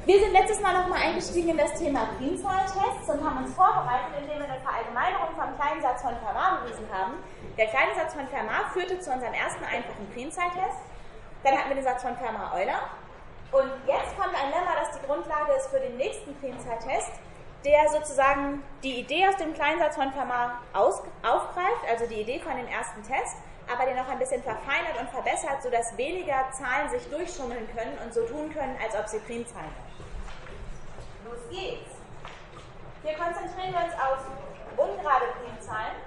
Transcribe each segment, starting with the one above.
Wir sind letztes Mal nochmal eingestiegen in das Thema Primzahlentests und haben uns vorbereitet, indem wir eine Verallgemeinerung vom kleinen Satz von Fermat bewiesen haben. Der kleine Satz von Fermat führte zu unserem ersten einfachen Primzahltest. Dann hatten wir den Satz von Fermat-Euler. Und jetzt kommt ein Lemma, das die Grundlage ist für den nächsten Primzahltest, der sozusagen die Idee aus dem kleinen Satz von Fermat aufgreift, also die Idee von dem ersten Test, aber den noch ein bisschen verfeinert und verbessert, sodass weniger Zahlen sich durchschummeln können und so tun können, als ob sie Primzahlen wären. Los geht's! Hier konzentrieren wir uns auf ungerade Primzahlen.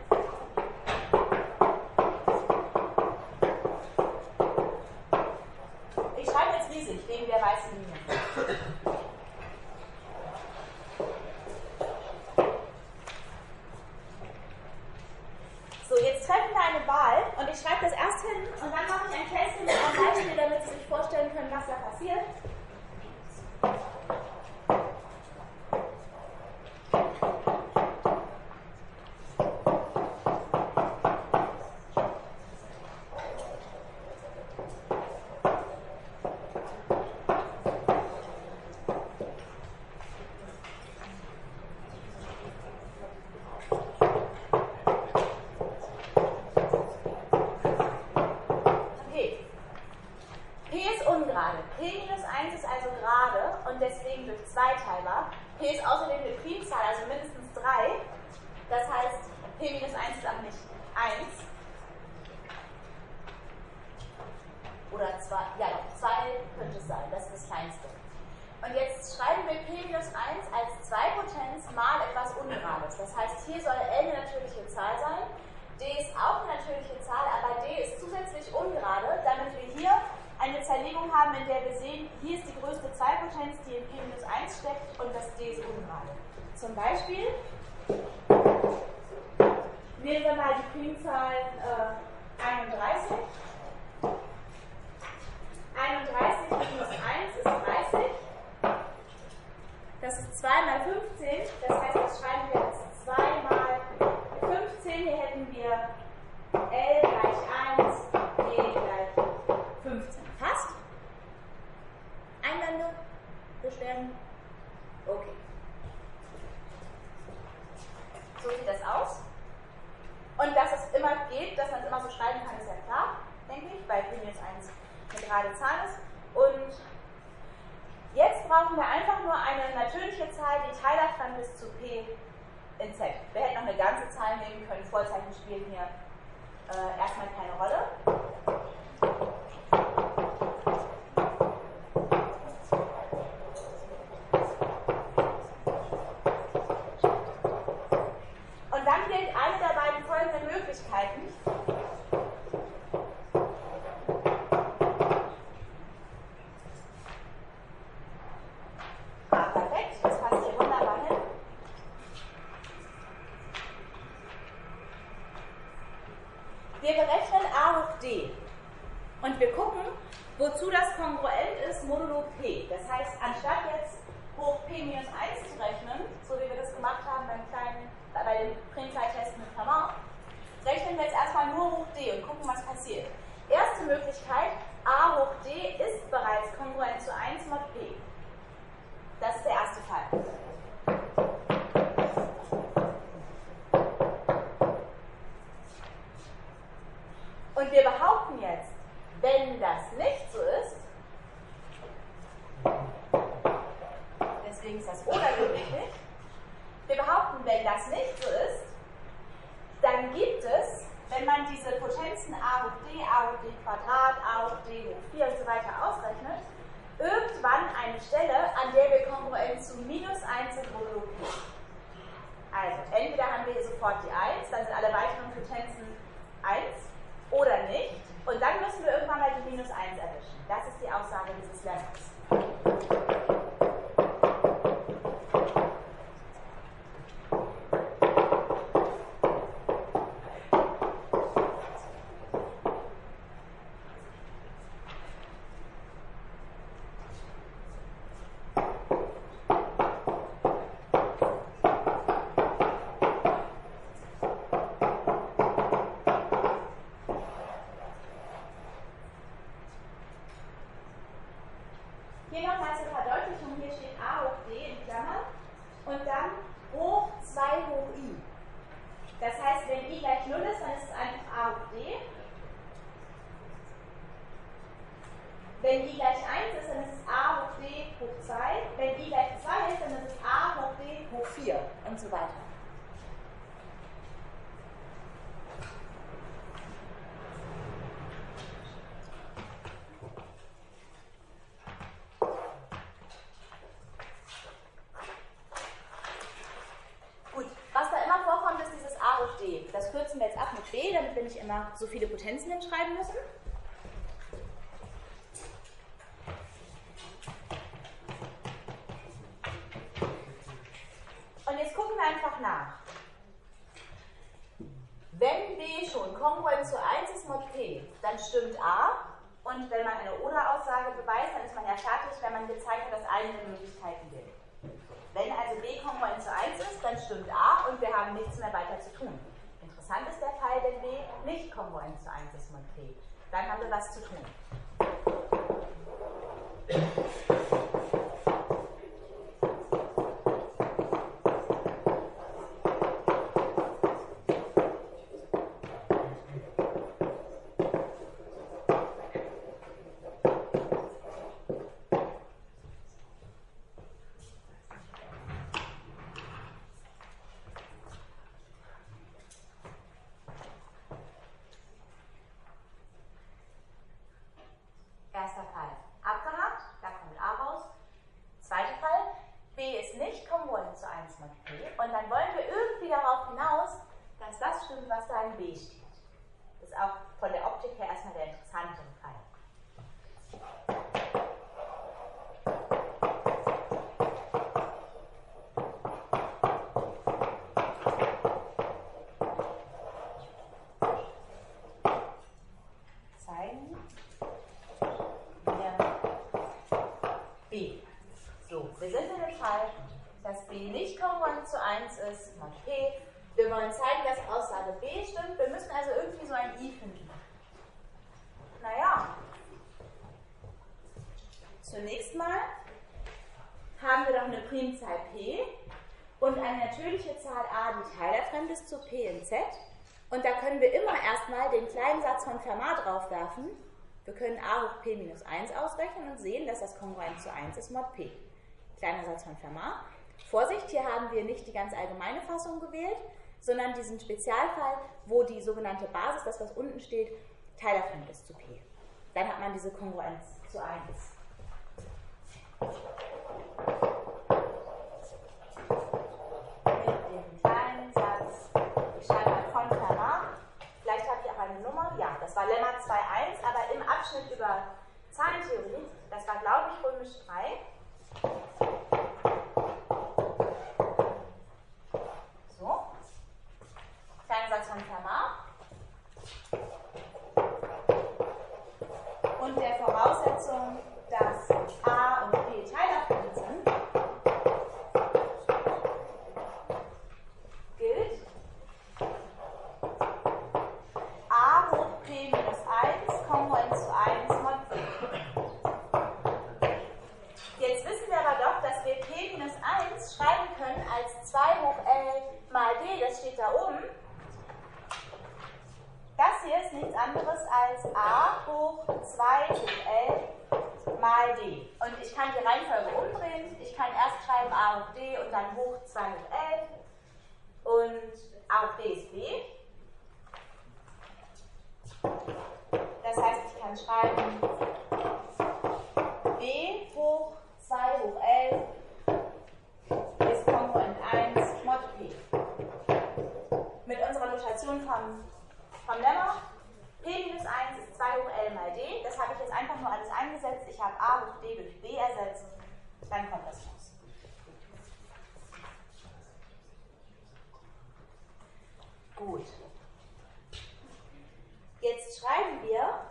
Ich schreibe jetzt riesig, wegen der weißen Linie. So, jetzt treffen wir eine Wahl und ich schreibe das erst hin und dann mache ich ein Kästchen mit einem Beispiel, damit Sie sich vorstellen können, was da passiert. P ist außerdem eine Primzahl, also mindestens 3. Das heißt, P minus 1 ist auch nicht 1. Oder 2, ja doch, 2 könnte es sein, das ist das Kleinste. Und jetzt schreiben wir P minus 1 als 2 Potenz mal etwas Ungerades. Das heißt, hier soll L eine natürliche Zahl sein, D ist auch eine natürliche Zahl, aber D ist zusätzlich ungerade, damit wir hier eine Zerlegung haben, in der wir sehen, hier ist die größte Zweierpotenz, die in P minus 1 steckt und das D ist ungerade. Zum Beispiel nehmen wir mal die Primzahl 31. 31 minus 1 ist 30. Das ist 2 mal 15, das heißt, das schreiben wir als 2 mal 15. Hier hätten wir L gleich 1, D gleich 15. Passt? Einwände? Beschwerden? Okay. So sieht das aus. Und dass es immer geht, dass man es immer so schreiben kann, ist ja klar, denke ich, weil P minus 1 eine gerade Zahl ist. Und jetzt brauchen wir einfach nur eine natürliche Zahl, die Teil davon bis zu P in Z. Wir hätten noch eine ganze Zahl nehmen können, Vorzeichen spielen hier erstmal keine Rolle. Und dann gilt eine der beiden folgenden Möglichkeiten. Perfekt, das passt hier wunderbar hin. Wir berechnen A hoch D und wir gucken, wozu das kongruent ist modulo P. Das heißt, anstatt jetzt hoch P minus 1 zu rechnen, so wie wir das gemacht haben bei dem Primzahltest mit Fermat, rechnen wir jetzt erstmal nur hoch D und gucken, was passiert. Erste Möglichkeit, A hoch D ist bereits kongruent zu 1 mod P. Das ist der erste Fall. Und wir behaupten jetzt, wenn das nicht so ist, deswegen ist das oder hier wichtig, wir behaupten, wenn das nicht so ist, dann gibt es, wenn man diese Potenzen a hoch d Quadrat, a hoch d hoch 4 und so weiter ausrechnet, irgendwann eine Stelle, an der wir kongruent zu minus 1 sind modulo P. Also, entweder haben wir hier sofort die 1, dann sind alle weiteren Potenzen 1, oder nicht. Und dann müssen wir irgendwann mal die minus 1 erwischen. Das ist die Aussage dieses Lemmas. Hier nochmal zur Verdeutlichung, hier steht a hoch d in Klammern und dann hoch 2 hoch i. Das heißt, wenn i gleich 0 ist, dann ist es einfach a hoch d. Wenn i gleich 1 ist, dann ist es a hoch d hoch 2. Wenn i gleich 2 ist, dann ist es a hoch d hoch 4 und so weiter. Das kürzen wir jetzt ab mit b, damit wir nicht immer so viele Potenzen hinschreiben müssen. Und jetzt gucken wir einfach nach. Wenn b schon kongruent zu 1 ist mod p, dann stimmt a. Und wenn man eine Oder-Aussage beweist, dann ist man ja fertig, wenn man gezeigt hat, dass eine der Möglichkeiten gilt. Wenn also b kongruent zu 1 ist, dann stimmt a und wir haben nichts mehr weiter zu tun. Interessant ist der Fall, wenn b nicht kongruent zu 1 ist mod p. Dann haben wir was zu tun. Erster Fall abgehakt, da kommt a raus. Zweiter Fall, b ist nicht kongruent zu 1 mod p und dann wollen wir irgendwie darauf hinaus, dass das stimmt, was da in b steht. Das ist auch von der Optik her erstmal der interessantere Fall. Dass b nicht kongruent zu 1 ist, mod p. Wir wollen zeigen, dass Aussage b stimmt. Wir müssen also irgendwie so ein i finden. Naja, zunächst mal haben wir doch eine Primzahl p und eine natürliche Zahl a, die teilerfremd ist zu p in z. Und da können wir immer erstmal den kleinen Satz von Fermat draufwerfen. Wir können a hoch p minus 1 ausrechnen und sehen, dass das kongruent zu 1 ist mod p. Kleiner Satz von Fermat. Vorsicht, hier haben wir nicht die ganz allgemeine Fassung gewählt, sondern diesen Spezialfall, wo die sogenannte Basis, das was unten steht, teilerfremd ist zu p. Dann hat man diese Kongruenz zu 1. Mit dem kleinen Satz, ich schreibe mal von Fermat, vielleicht habe ich auch eine Nummer, ja, das war Lemma 2.1, aber im Abschnitt über Zahlentheorie, das war glaube ich römisch 3. So, kleiner Satz von Fermat. Und der Voraussetzung, dass a und b teilerfremd sind, gilt a hoch p minus 1 kongruent zu 1 mod p. Jetzt wissen wir aber doch, dass wir p minus 1 schreiben können als 2 hoch l mal d, das steht da oben. Das hier ist nichts anderes als a hoch 2 hoch l mal d. Und ich kann die Reihenfolge umdrehen. Ich kann erst schreiben a hoch d und dann hoch 2 hoch l. Und a hoch d ist b. Das heißt, ich kann schreiben b hoch 2 hoch l ist kongruent 1 mod p. Mit unserer Notation vom Lemma, p minus 1 ist 2 hoch l mal d. Das habe ich jetzt einfach nur alles eingesetzt. Ich habe a hoch d durch b ersetzt. Dann kommt das raus. Gut. Jetzt schreiben wir,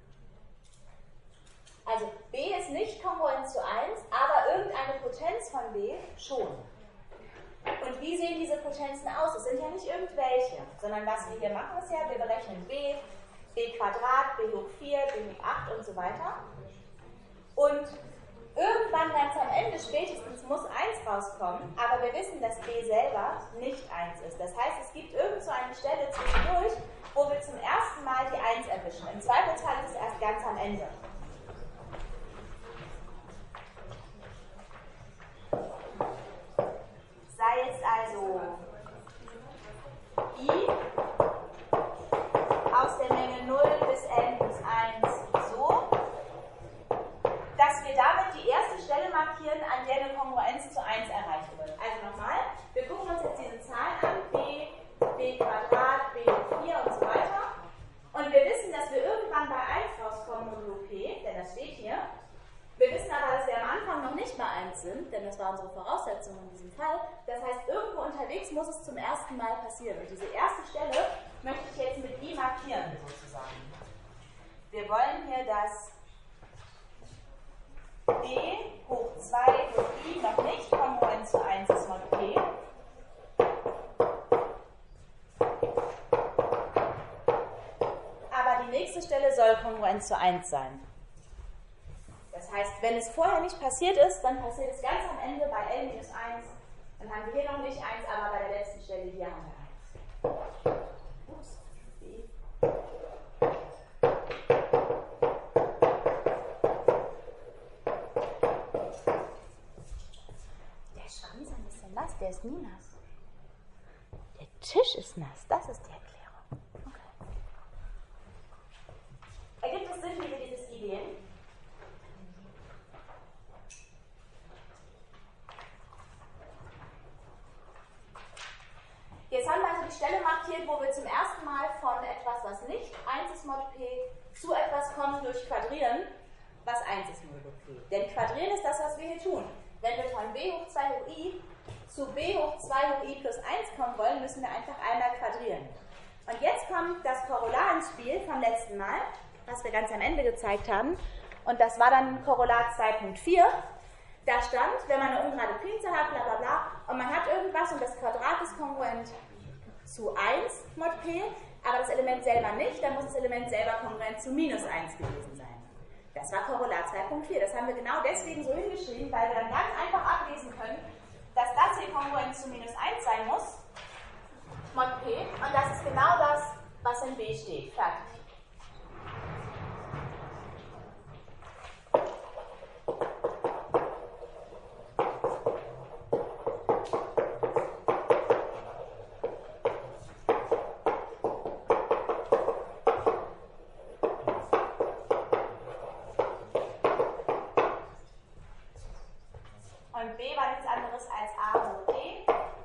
also b ist nicht kongruent zu 1, aber irgendeine Potenz von b schon. Und wie sehen diese Potenzen aus? Es sind ja nicht irgendwelche, sondern was wir hier machen ist ja, wir berechnen b, b Quadrat, b hoch 4, b hoch 8 und so weiter. Und irgendwann ganz am Ende spätestens muss 1 rauskommen, aber wir wissen, dass b selber nicht 1 ist. Das heißt, es gibt irgend so eine Stelle zwischendurch, wo wir zum ersten Mal die 1 erwischen. Im Zweifelsfall ist es erst ganz am Ende. Sei jetzt also I aus der Menge 0 bis n bis 1 so, dass wir damit die erste Stelle markieren, an der eine Kongruenz zu 1 erreicht wird. Also nochmal, wir gucken uns jetzt diese Zahlen an, b, b Quadrat, b hoch 4 und so weiter. Und wir wissen, dass wir irgendwann bei 1 rauskommen modulo p, denn das steht hier. Wir wissen aber, dass wir am Anfang noch nicht bei 1 sind, denn das war unsere Voraussetzung in diesem Fall. Das heißt, irgendwo unterwegs muss es zum ersten Mal passieren. Und diese erste Stelle möchte ich jetzt mit I markieren, sozusagen. Wir wollen hier das b hoch 2 hoch I noch nicht kongruent zu 1 ist mod p. Aber die nächste Stelle soll kongruent zu 1 sein. Das heißt, wenn es vorher nicht passiert ist, dann passiert es ganz am Ende bei L minus 1. Dann haben wir hier noch nicht 1, aber bei der letzten Stelle hier haben wir 1. Ups, B. Der Schwamm ist ein bisschen nass, der ist nie nass. Der Tisch ist nass, das ist die Erklärung. Okay. Ergibt es Sinn, wie wir dieses I wählen? Jetzt haben wir also die Stelle markiert, wo wir zum ersten Mal von etwas, was nicht 1 ist mod p, zu etwas kommen durch Quadrieren, was 1 ist modulo p. Denn Quadrieren ist das, was wir hier tun. Wenn wir von b hoch 2 hoch i zu b hoch 2 hoch i plus 1 kommen wollen, müssen wir einfach einmal quadrieren. Und jetzt kommt das Korrelat ins Spiel vom letzten Mal, was wir ganz am Ende gezeigt haben. Und das war dann Korrelat 2.4. Da stand, wenn man eine ungerade Primzahl hat, bla bla bla, und man hat irgendwas und das Quadrat ist kongruent zu 1 mod p, aber das Element selber nicht, dann muss das Element selber kongruent zu minus 1 gewesen sein. Das war Korrelat 2.4. Das haben wir genau deswegen so hingeschrieben, weil wir dann ganz einfach ablesen können, dass das hier kongruent zu minus 1 sein muss, mod p, und das ist genau das, was in B steht. Fertig. Und B war nichts anderes als A hoch D.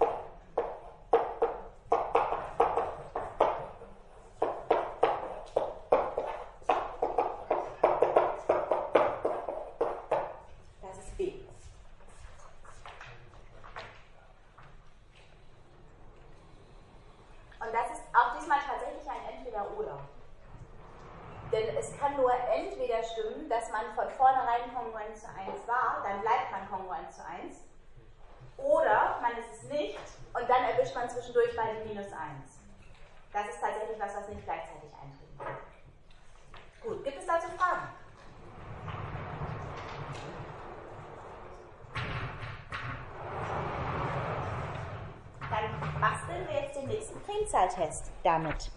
Das ist B. Und das ist auch diesmal tatsächlich ein Entweder-Oder. Denn es kann nur entweder stimmen, dass man von vornherein kongruent zu 1 war, dann bleibt man kongruent zu 1, oder man ist es nicht und dann erwischt man zwischendurch bei dem minus 1. Das ist tatsächlich was nicht gleichzeitig eintreten kann. Gut, gibt es dazu Fragen? Dann basteln wir jetzt den nächsten Primzahltest damit.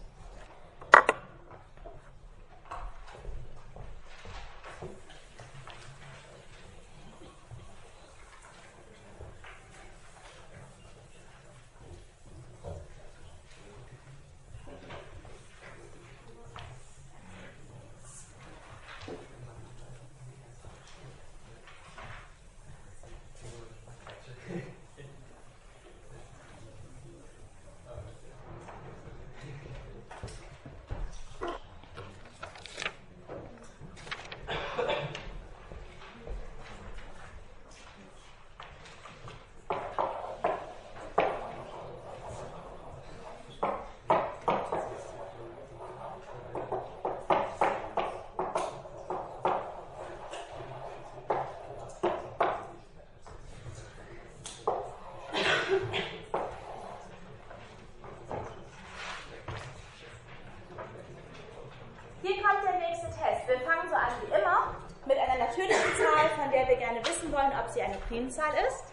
der wir gerne wissen wollen, ob sie eine Primzahl ist.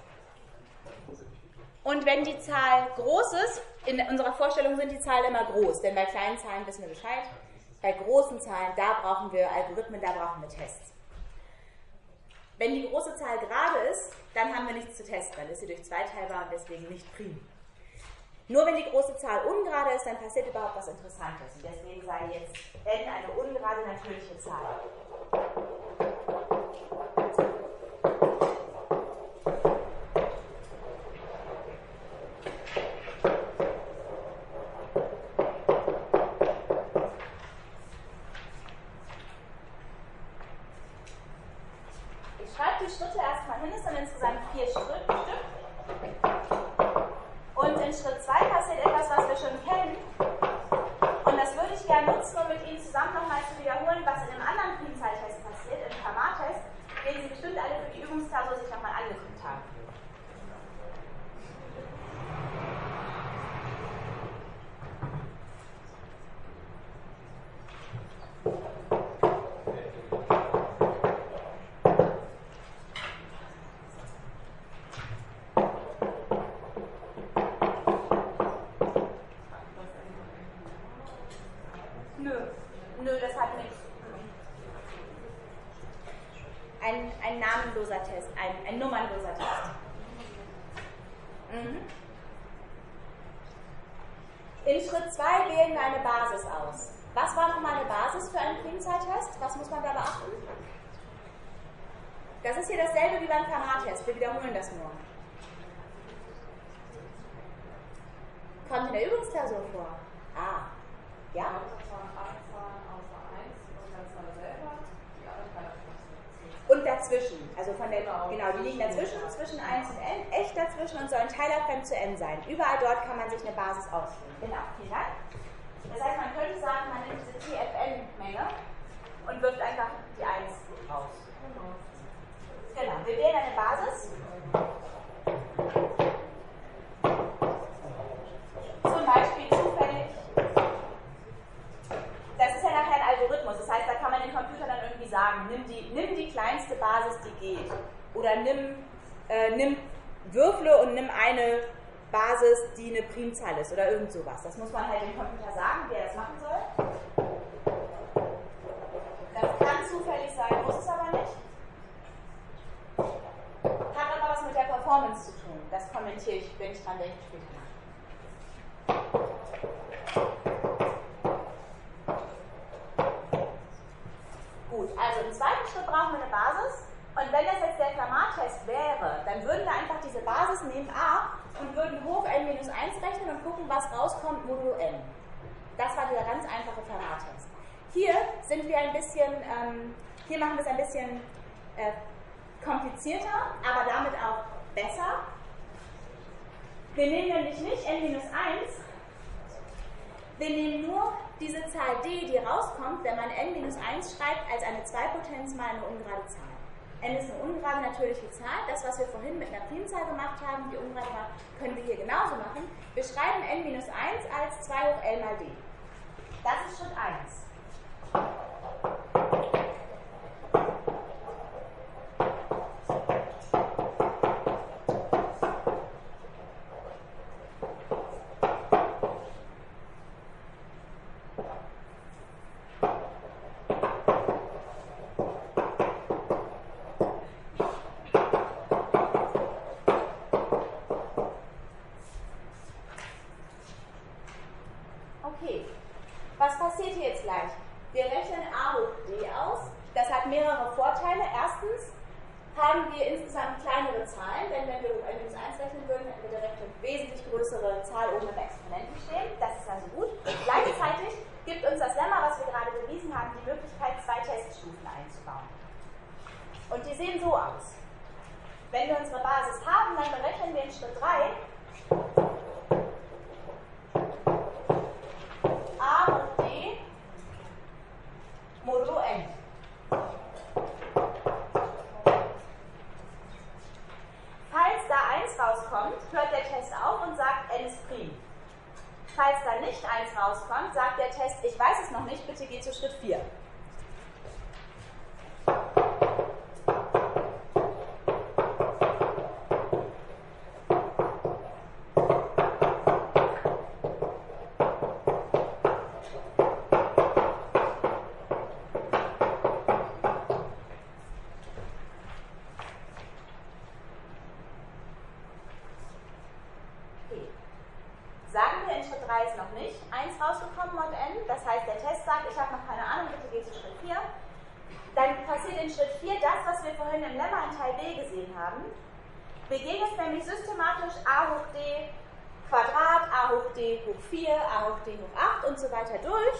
Und wenn die Zahl groß ist, in unserer Vorstellung sind die Zahlen immer groß, denn bei kleinen Zahlen wissen wir Bescheid. Bei großen Zahlen, da brauchen wir Algorithmen, da brauchen wir Tests. Wenn die große Zahl gerade ist, dann haben wir nichts zu testen, dann ist sie durch 2 teilbar und deswegen nicht prim. Nur wenn die große Zahl ungerade ist, dann passiert überhaupt was Interessantes. Und deswegen sei jetzt n eine ungerade natürliche Zahl. Ich schreibe die Schritte erstmal hin, es sind insgesamt 4 Stück. Und in Schritt 2 passiert etwas, was wir schon kennen. Und das würde ich gerne nutzen, um mit Ihnen zusammen nochmal zu wiederholen, was in einem anderen Primzahltest passiert, im Fermat-Test, den Sie bestimmt alle für die Übungsklausur sich nochmal angeguckt haben. Nö, das hat nichts. Ein namenloser Test, ein nummernloser Test. In Schritt 2 wählen wir eine Basis aus. Was war nochmal eine Basis für einen Primzahltest? Was muss man da beachten? Das ist hier dasselbe wie beim Fermat-Test. Wir wiederholen das nur. Kommt in der Übungsklausur vor. Ah, ja? Und dazwischen, also von der, genau, die liegen dazwischen, zwischen 1 und n, echt dazwischen und sollen teilerfremd zu n sein. Überall dort kann man sich eine Basis auswählen. Genau, vielen Dank. Das heißt, man könnte sagen, man nimmt diese TFN-Menge und wirft einfach die 1 raus. Genau, wir wählen eine Basis. Zum Beispiel zufällig. Das ist ja nachher ein Algorithmus, das heißt, da kann man dem Computer dann irgendwie sagen, nimm die kleinste Basis, die geht. Oder würfle und nimm eine Basis, die eine Primzahl ist oder irgend sowas. Das muss man halt dem Computer sagen, wie er das machen soll. Das kann zufällig sein, muss es aber nicht. Hat aber was mit der Performance zu tun. Das kommentiere ich, wenn ich dran denke, später nach. Gut, also im zweiten Schritt brauchen wir eine Basis. Und wenn das jetzt der Fermat-Test wäre, dann würden wir einfach diese Basis nehmen A und würden hoch n-1 rechnen und gucken, was rauskommt modulo n. Das war dieser ganz einfache Fermat-Test. Hier sind wir ein bisschen, hier machen wir es ein bisschen komplizierter, aber damit auch besser. Wir nehmen nämlich nicht n-1, wir nehmen nur diese Zahl d, die rauskommt, wenn man n-1 schreibt, als eine Zweipotenz mal eine ungerade Zahl. n ist eine ungerade natürliche Zahl. Das, was wir vorhin mit einer Primzahl gemacht haben, die ungerade war, können wir hier genauso machen. Wir schreiben n-1 als 2 hoch l mal d. Das ist Schritt 1. Okay, was passiert hier jetzt gleich? Wir rechnen a hoch d aus. Das hat mehrere Vorteile. Erstens haben wir insgesamt kleinere Zahlen, denn wenn wir n-1 rechnen würden, hätten wir direkt eine wesentlich größere Zahl oben im Exponenten stehen. Das ist also gut. Gleichzeitig gibt uns das Lemma, was wir gerade bewiesen haben, die Möglichkeit, 2 Teststufen einzubauen. Und die sehen so aus. Wenn wir unsere Basis haben, dann berechnen wir in Schritt 3 a und d modulo n. Falls da 1 rauskommt, hört der Test auf und sagt, n ist prim. Falls da nicht 1 rauskommt, sagt der Test, ich weiß es noch nicht, bitte geh zu Schritt 4. 3 ist noch nicht 1 rausgekommen, mod n. Das heißt, der Test sagt, ich habe noch keine Ahnung, bitte geh zu Schritt 4. Dann passiert in Schritt 4 das, was wir vorhin im Lemma in Teil B gesehen haben. Wir gehen jetzt nämlich systematisch a hoch d Quadrat, a hoch d hoch 4, a hoch d hoch 8 und so weiter durch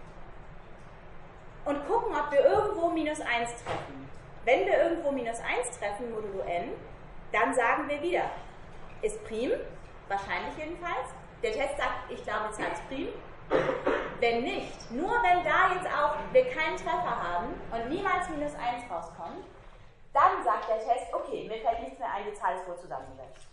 und gucken, ob wir irgendwo minus 1 treffen. Wenn wir irgendwo minus 1 treffen, modulo n, dann sagen wir wieder, ist prim, wahrscheinlich jedenfalls. Der Test sagt, ich glaube, die Zahl ist prim. Wenn nicht, nur wenn da jetzt auch wir keinen Treffer haben und niemals minus 1 rauskommt, dann sagt der Test, okay, mir fällt nichts mehr ein, die Zahl ist wohl zusammengesetzt.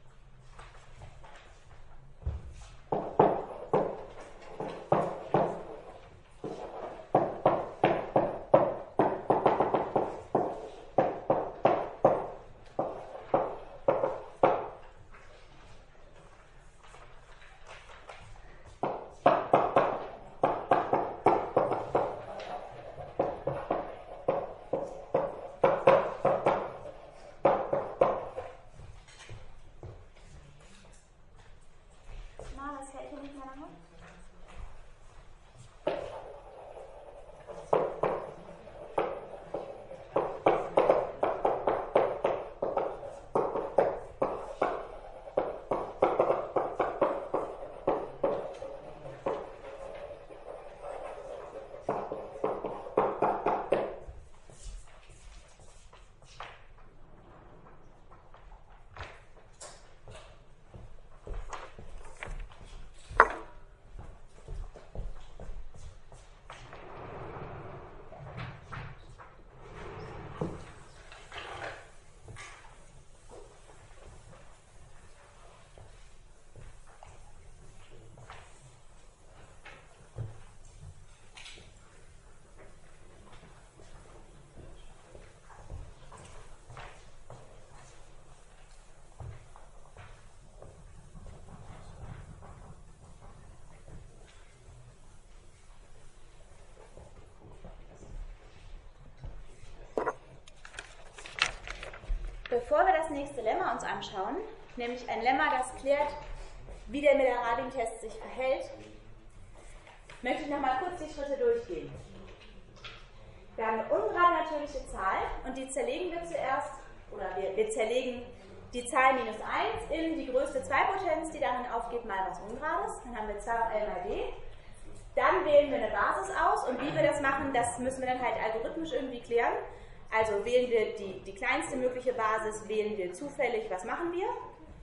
Bevor wir das nächste Lemma uns anschauen, nämlich ein Lemma, das klärt, wie der Miller-Rabin-Test sich verhält, möchte ich nochmal kurz die Schritte durchgehen. Wir haben eine ungerade natürliche Zahl und die zerlegen wir zuerst, oder wir zerlegen die Zahl minus 1 in die größte Zweipotenz, die darin aufgeht, mal was Ungerades. Dann haben wir 2 auf L mal D. Dann wählen wir eine Basis aus und wie wir das machen, das müssen wir dann halt algorithmisch irgendwie klären. Also wählen wir die kleinste mögliche Basis, wählen wir zufällig, was machen wir?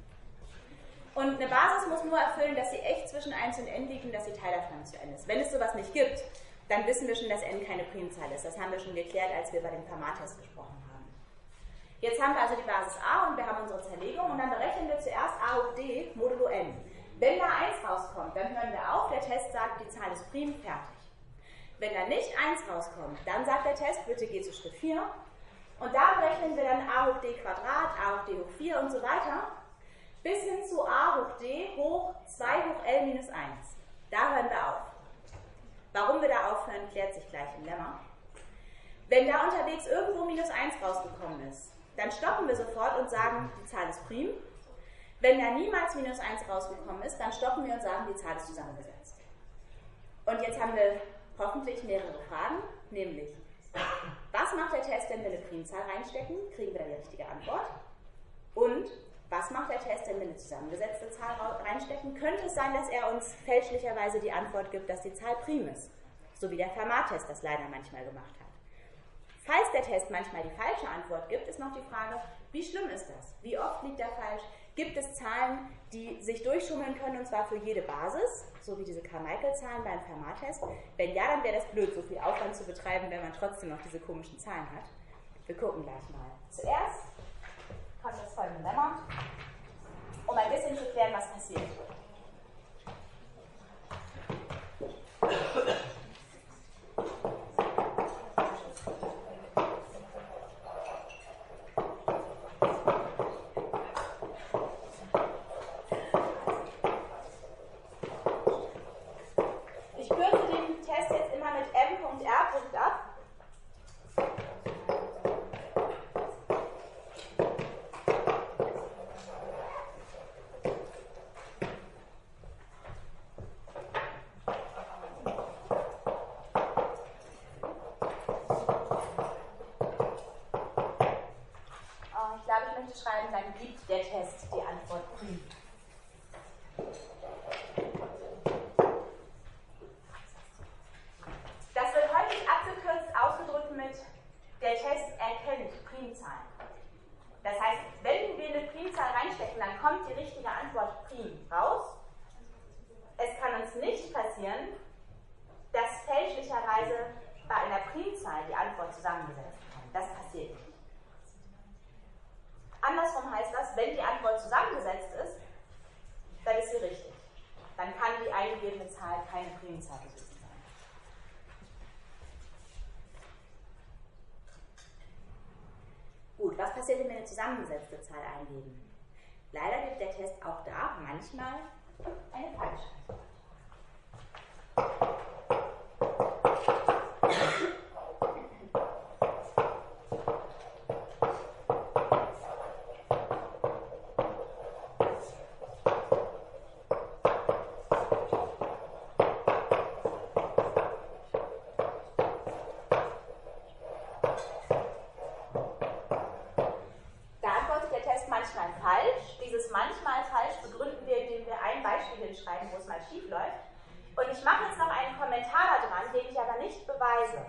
Und eine Basis muss nur erfüllen, dass sie echt zwischen 1 und n liegt und dass sie Teilerfremd zu n ist. Wenn es sowas nicht gibt, dann wissen wir schon, dass n keine Primzahl ist. Das haben wir schon geklärt, als wir bei dem Fermat-Test gesprochen haben. Jetzt haben wir also die Basis a und wir haben unsere Zerlegung und dann berechnen wir zuerst a hoch d modulo n. Wenn da 1 rauskommt, dann hören wir auf, der Test sagt, die Zahl ist prim, fertig. Wenn da nicht 1 rauskommt, dann sagt der Test, bitte geh zu Schritt 4. Und da berechnen wir dann a hoch d Quadrat, a hoch d hoch 4 und so weiter, bis hin zu a hoch d hoch 2 hoch L minus 1. Da hören wir auf. Warum wir da aufhören, klärt sich gleich im Lemma. Wenn da unterwegs irgendwo minus 1 rausgekommen ist, dann stoppen wir sofort und sagen, die Zahl ist prim. Wenn da niemals minus 1 rausgekommen ist, dann stoppen wir und sagen, die Zahl ist zusammengesetzt. Und jetzt haben wir hoffentlich mehrere Fragen, nämlich, was macht der Test, wenn wir eine Primzahl reinstecken? Kriegen wir dann die richtige Antwort? Und was macht der Test, wenn wir eine zusammengesetzte Zahl reinstecken? Könnte es sein, dass er uns fälschlicherweise die Antwort gibt, dass die Zahl prim ist? So wie der Fermat-Test das leider manchmal gemacht hat. Falls der Test manchmal die falsche Antwort gibt, ist noch die Frage, wie schlimm ist das? Wie oft liegt er falsch? Gibt es Zahlen, die sich durchschummeln können, und zwar für jede Basis, so wie diese Carmichael-Zahlen beim Fermat-Test? Wenn ja, dann wäre das blöd, so viel Aufwand zu betreiben, wenn man trotzdem noch diese komischen Zahlen hat. Wir gucken gleich mal. Zuerst kommt das folgende Lemma, um ein bisschen zu klären, was passiert. Ich kürze den Test jetzt immer mit m.r. ab. möchte schreiben, dann gibt der Test die Antwort prim. Das wird häufig abgekürzt ausgedrückt mit der Test erkennt Primzahlen. Das heißt, wenn wir eine Primzahl reinstecken, dann kommt die richtige Antwort prim raus. Es kann uns nicht passieren, dass fälschlicherweise bei einer Primzahl die Antwort zusammengesetzt wird. Das passiert nicht. Andersrum heißt das, wenn die Antwort zusammengesetzt ist, dann ist sie richtig. Dann kann die eingegebene Zahl keine Primzahl gewesen sein. Gut, was passiert, wenn wir eine zusammengesetzte Zahl eingeben? Leider gibt der Test auch da manchmal eine falsche Antwort. Schreiben, wo es mal schief läuft. Und ich mache jetzt noch einen Kommentar daran, den ich aber nicht beweise.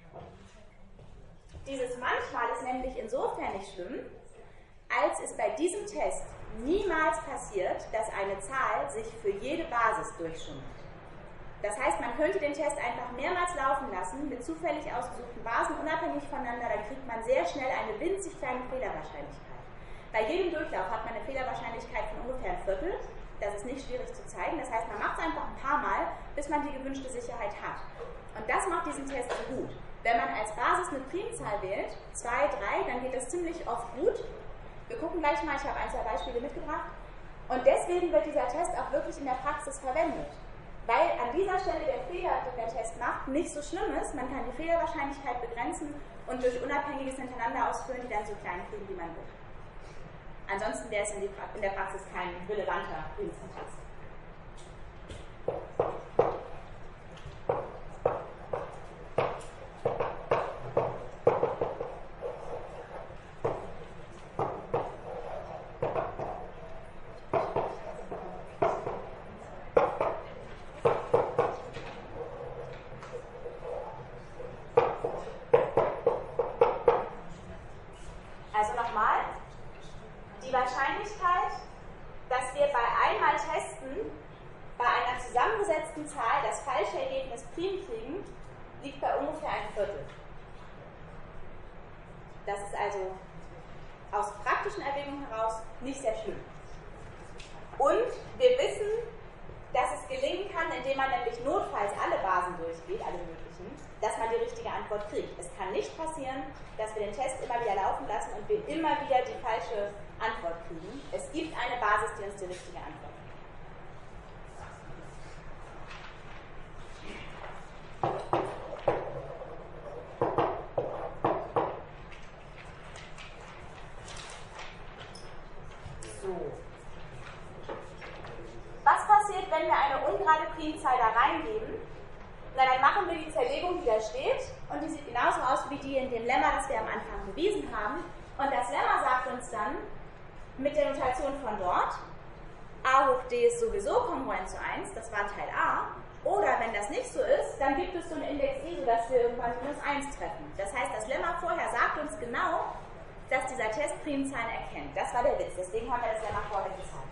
Dieses manchmal ist nämlich insofern nicht schlimm, als es bei diesem Test niemals passiert, dass eine Zahl sich für jede Basis durchschummelt. Das heißt, man könnte den Test einfach mehrmals laufen lassen, mit zufällig ausgesuchten Basen, unabhängig voneinander, dann kriegt man sehr schnell eine winzig kleine Fehlerwahrscheinlichkeit. Bei jedem Durchlauf hat man eine Fehlerwahrscheinlichkeit von ungefähr ein Viertel. Das ist nicht schwierig zu zeigen. Das heißt, man macht es einfach ein paar Mal, bis man die gewünschte Sicherheit hat. Und das macht diesen Test so gut. Wenn man als Basis eine Primzahl wählt, 2, 3, dann geht das ziemlich oft gut. Wir gucken gleich mal, ich habe ein, zwei Beispiele mitgebracht. Und deswegen wird dieser Test auch wirklich in der Praxis verwendet. Weil an dieser Stelle der Fehler, den der Test macht, nicht so schlimm ist. Man kann die Fehlerwahrscheinlichkeit begrenzen und durch unabhängiges Hintereinander ausführen, die dann so klein kriegen, wie man will. Ansonsten wäre es in der Praxis kein relevanter Primzahltest. Also nochmal. Die Wahrscheinlichkeit, dass wir bei einmal Testen bei einer zusammengesetzten Zahl das falsche Ergebnis prim kriegen, liegt bei ungefähr ein Viertel. Das ist also aus praktischen Erwägungen heraus nicht sehr schlimm. Und wir wissen, dass es gelingen kann, indem man nämlich notfalls alle Basen durchgeht, alle möglichen, dass man die richtige Antwort kriegt. Es kann nicht passieren, dass wir den Test immer wieder laufen lassen und wir immer wieder die falsche Antwort kriegen. Es gibt eine Basis, die uns die richtige Antwort gibt. So. Was passiert, wenn wir eine ungerade Primzahl da reingeben? Na, dann machen wir die Zerlegung, die da steht, und die sieht genauso aus wie die in dem Lemma, das wir am Anfang bewiesen haben. Und das Lemma sagt uns dann, mit der Notation von dort, a hoch d ist sowieso kongruent zu 1, das war Teil a, oder wenn das nicht so ist, dann gibt es so einen Index i, sodass wir irgendwann minus 1 treffen. Das heißt, das Lemma vorher sagt uns genau, dass dieser Test Primzahlen erkennt. Das war der Witz, deswegen haben wir das Lemma vorher gezeigt.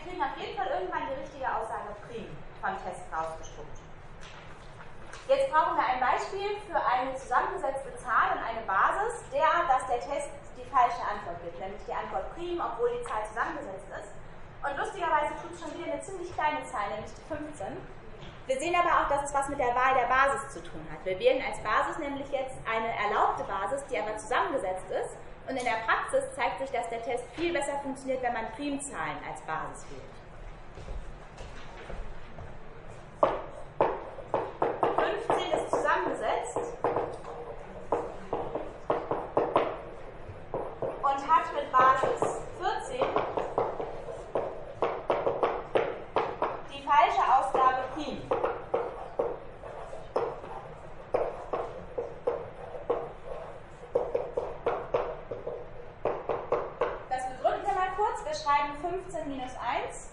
kriegen auf jeden Fall irgendwann die richtige Aussage prim vom Test rausgespuckt. Jetzt brauchen wir ein Beispiel für eine zusammengesetzte Zahl und eine Basis, derart, dass der Test die falsche Antwort gibt, nämlich die Antwort prim, obwohl die Zahl zusammengesetzt ist. Und lustigerweise tut es schon wieder eine ziemlich kleine Zahl, nämlich die 15. Wir sehen aber auch, dass es was mit der Wahl der Basis zu tun hat. Wir wählen als Basis nämlich jetzt eine erlaubte Basis, die aber zusammengesetzt ist. Und in der Praxis zeigt sich, dass der Test viel besser funktioniert, wenn man Primzahlen als Basis wählt. 15 ist zusammengesetzt und hat mit Basis 14 die falsche Ausgabe prim. Das begründen wir mal kurz. Wir schreiben 15 minus 1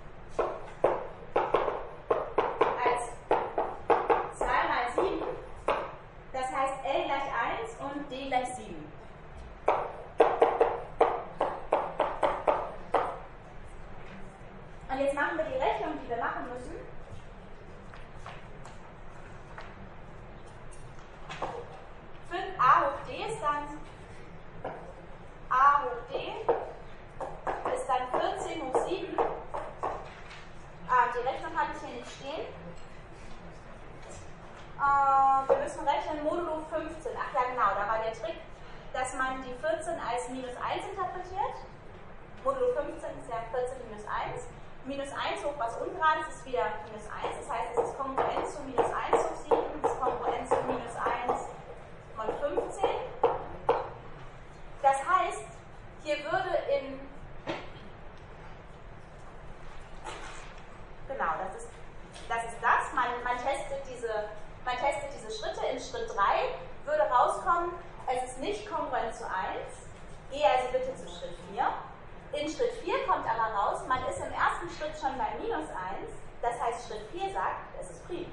als Zahl mal 7. Das heißt L gleich 1 und D gleich 7. Und jetzt machen wir die Rechnung, die wir machen müssen. 5a hoch d ist dann a hoch d ist dann 14 hoch 7. Die Rechnung habe ich hier nicht stehen. Wir müssen rechnen modulo 15. Ach ja, genau, da war der Trick, dass man die 14 als minus 1 interpretiert. Modulo 15 ist ja 14 minus 1. Minus 1 hoch was Ungerades ist wieder minus 1. Das heißt, es ist kongruent zu minus 1 hoch 7, es ist kongruent zu minus 1 mal 15. Das heißt, hier würde in... Genau, das ist das. Man testet diese Schritte. In Schritt 3 würde rauskommen, es ist nicht kongruent zu 1. Gehe also bitte zu Schritt 4. In Schritt 4 kommt aber raus, man ist im ersten Schritt schon bei minus 1. Das heißt, Schritt 4 sagt, es ist prim.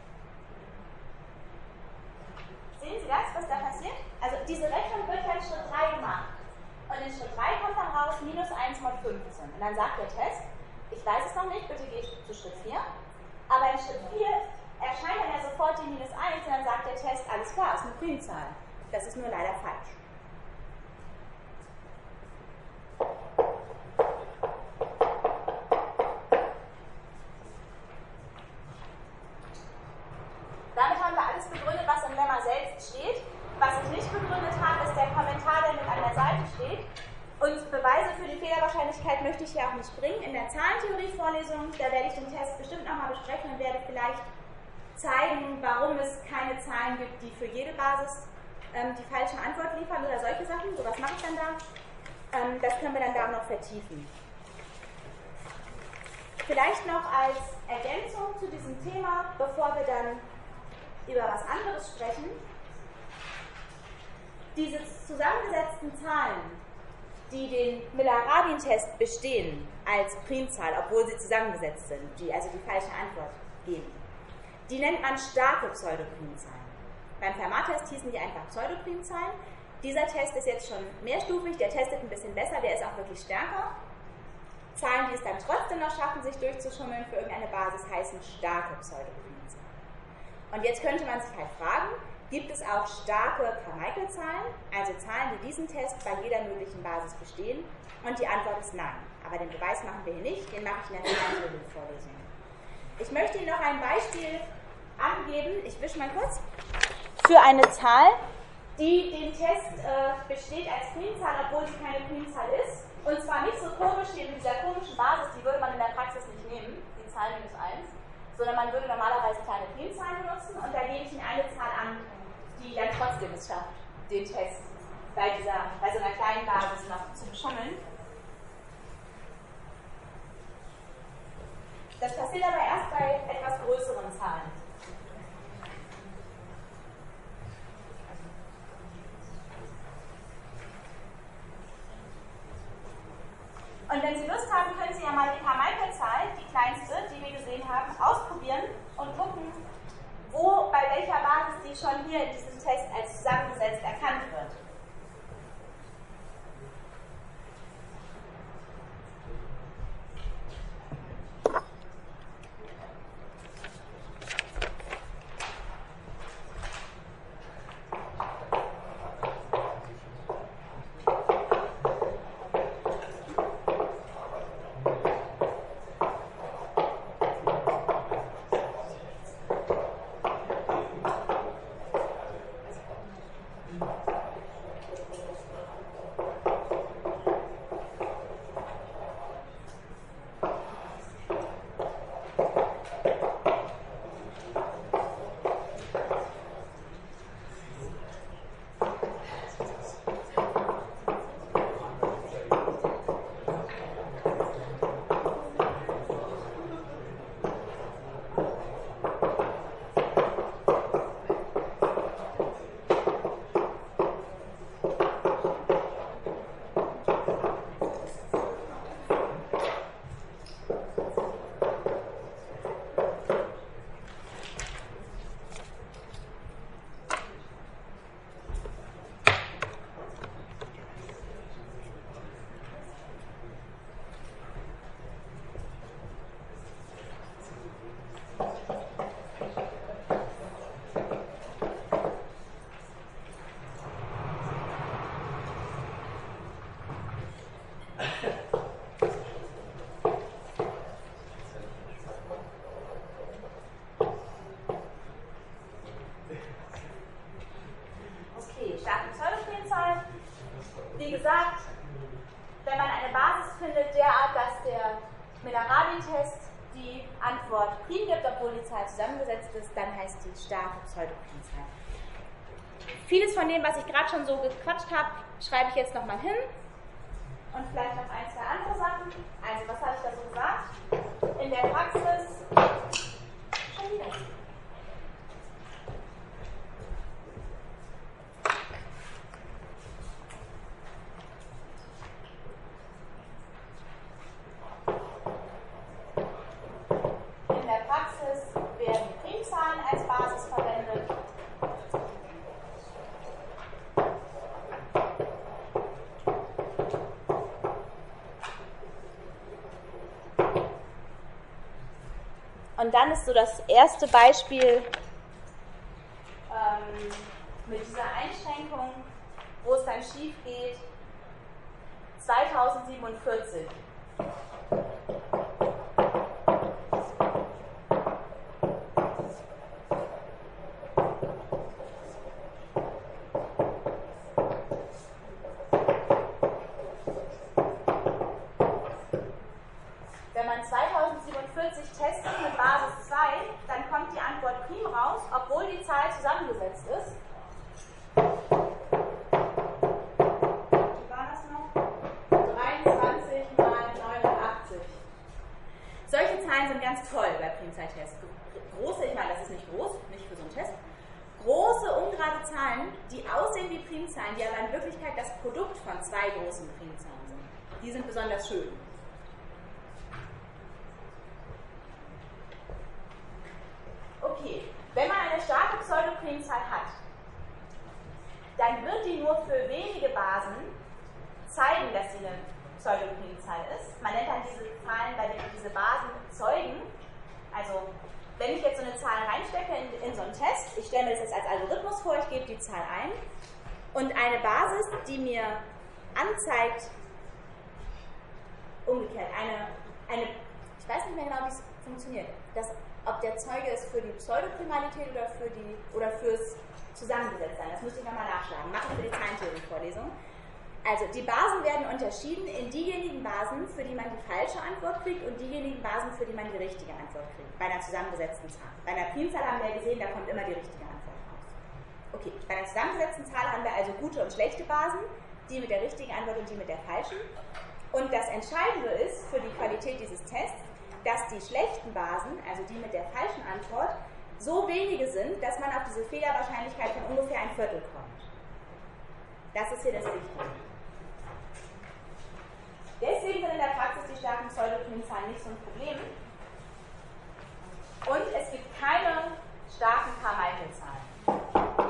Sehen Sie das, was da passiert? Also diese Rechnung wird ja in Schritt 3 gemacht. Und in Schritt 3 kommt dann raus minus 1 mal 15. Und dann sagt der Test, ich weiß es noch nicht, bitte gehe ich zu Schritt 4. Aber in Schritt 4 erscheint dann ja sofort die minus 1 und dann sagt der Test, alles klar, ist eine Primzahl. Das ist nur leider falsch. Damit haben wir alles begründet, was im Lemma selbst steht. Was ich nicht begründet habe, ist der Kommentar, der mit an der Seite steht. Und Beweise für die Fehlerwahrscheinlichkeit möchte ich hier auch nicht bringen. In der Zahlentheorie-Vorlesung, da werde ich den Test bestimmt nochmal besprechen und werde vielleicht zeigen, warum es keine Zahlen gibt, die für jede Basis die falsche Antwort liefern oder solche Sachen. So was mache ich dann da. Das können wir dann da noch vertiefen. Vielleicht noch als Ergänzung zu diesem Thema, bevor wir dann über was anderes sprechen. Diese zusammengesetzten Zahlen, die den Miller-Rabin-Test bestehen als Primzahl, obwohl sie zusammengesetzt sind, die also die falsche Antwort geben, die nennt man starke Pseudoprimzahlen. Beim Fermat-Test hießen die einfach Pseudoprimzahlen. Dieser Test ist jetzt schon mehrstufig, der testet ein bisschen besser, der ist auch wirklich stärker. Zahlen, die es dann trotzdem noch schaffen, sich durchzuschummeln für irgendeine Basis, heißen starke Pseudoprimzahlen. Und jetzt könnte man sich halt fragen, gibt es auch starke Carmichael-Zahlen, also Zahlen, die diesen Test bei jeder möglichen Basis bestehen? Und die Antwort ist nein. Aber den Beweis machen wir hier nicht, den mache ich in der Zahlentheorie-Vorlesung. Ich möchte Ihnen noch ein Beispiel angeben, ich wische mal kurz, für eine Zahl, die den Test besteht als Primzahl, obwohl sie keine Primzahl ist. Und zwar nicht so komisch wie in dieser komischen Basis, die würde man in der Praxis nicht nehmen, die Zahl minus 1, sondern man würde normalerweise kleine Primzahlen benutzen und da gebe ich Ihnen eine Zahl an, die dann trotzdem es schafft, den Test bei so einer kleinen Basis noch zu beschummeln. Das passiert aber erst bei etwas größeren Zahlen. Und wenn Sie Lust haben, können Sie ja mal die Carmichael-Zahl, die kleinste, die wir gesehen haben, ausprobieren und gucken, wo, bei welcher Basis die schon hier in diesem Test als zusammengesetzt erkannt wird. wie gesagt, wenn man eine Basis findet, derart, dass der Mineralientest die Antwort prim gibt, obwohl die Zahl zusammengesetzt ist, dann heißt die starke Pseudoprimzahl. Vieles von dem, was ich gerade schon so gequatscht habe, schreibe ich jetzt nochmal hin. Und vielleicht noch ein, zwei andere Sachen. Also, was habe ich da so gesagt? In der Praxis. Schon wieder. In der Praxis werden Primzahlen als Basis verwendet. Und dann ist so das erste Beispiel mit dieser Einschränkung, wo es dann schief geht, 2047. Wenn man 2047 testet mit Basis 2, dann kommt die Antwort prim raus, obwohl die Zahl zusammengesetzt ist. Wie war das noch? 23 mal 89. Solche Zahlen sind ganz toll bei Primzahltests. Große, ich meine, das ist nicht groß, nicht für so einen Test. Große, ungerade Zahlen, die aussehen wie Primzahlen, die aber in Wirklichkeit das Produkt von zwei großen Primzahlen sind. Die sind besonders schön. Okay, wenn man eine starke Pseudoprimzahl hat, dann wird die nur für wenige Basen zeigen, dass sie eine Pseudoprimzahl ist. Man nennt dann diese Zahlen, bei denen diese Basen zeugen. Also, wenn ich jetzt so eine Zahl reinstecke in so einen Test, ich stelle mir das jetzt als Algorithmus vor, ich gebe die Zahl ein und eine Basis, die mir anzeigt, umgekehrt, ich weiß nicht mehr genau, wie es funktioniert, ob der Zeuge ist für die Pseudoprimalität oder fürs Zusammengesetztsein. Das müsste ich nochmal nachschlagen. Machen wir für die Zahlentheorie-Vorlesung. Also die Basen werden unterschieden in diejenigen Basen, für die man die falsche Antwort kriegt und diejenigen Basen, für die man die richtige Antwort kriegt. Bei einer zusammengesetzten Zahl. Bei einer Primzahl haben wir ja gesehen, da kommt immer die richtige Antwort raus. Okay, bei einer zusammengesetzten Zahl haben wir also gute und schlechte Basen, die mit der richtigen Antwort und die mit der falschen. Und das Entscheidende ist für die Qualität dieses Tests, dass die schlechten Basen, also die mit der falschen Antwort, so wenige sind, dass man auf diese Fehlerwahrscheinlichkeit von ungefähr 1/4 kommt. Das ist hier das Wichtige. Deswegen sind in der Praxis die starken Pseudoprimzahlen nicht so ein Problem. Und es gibt keine starken Carmichael-Zahlen.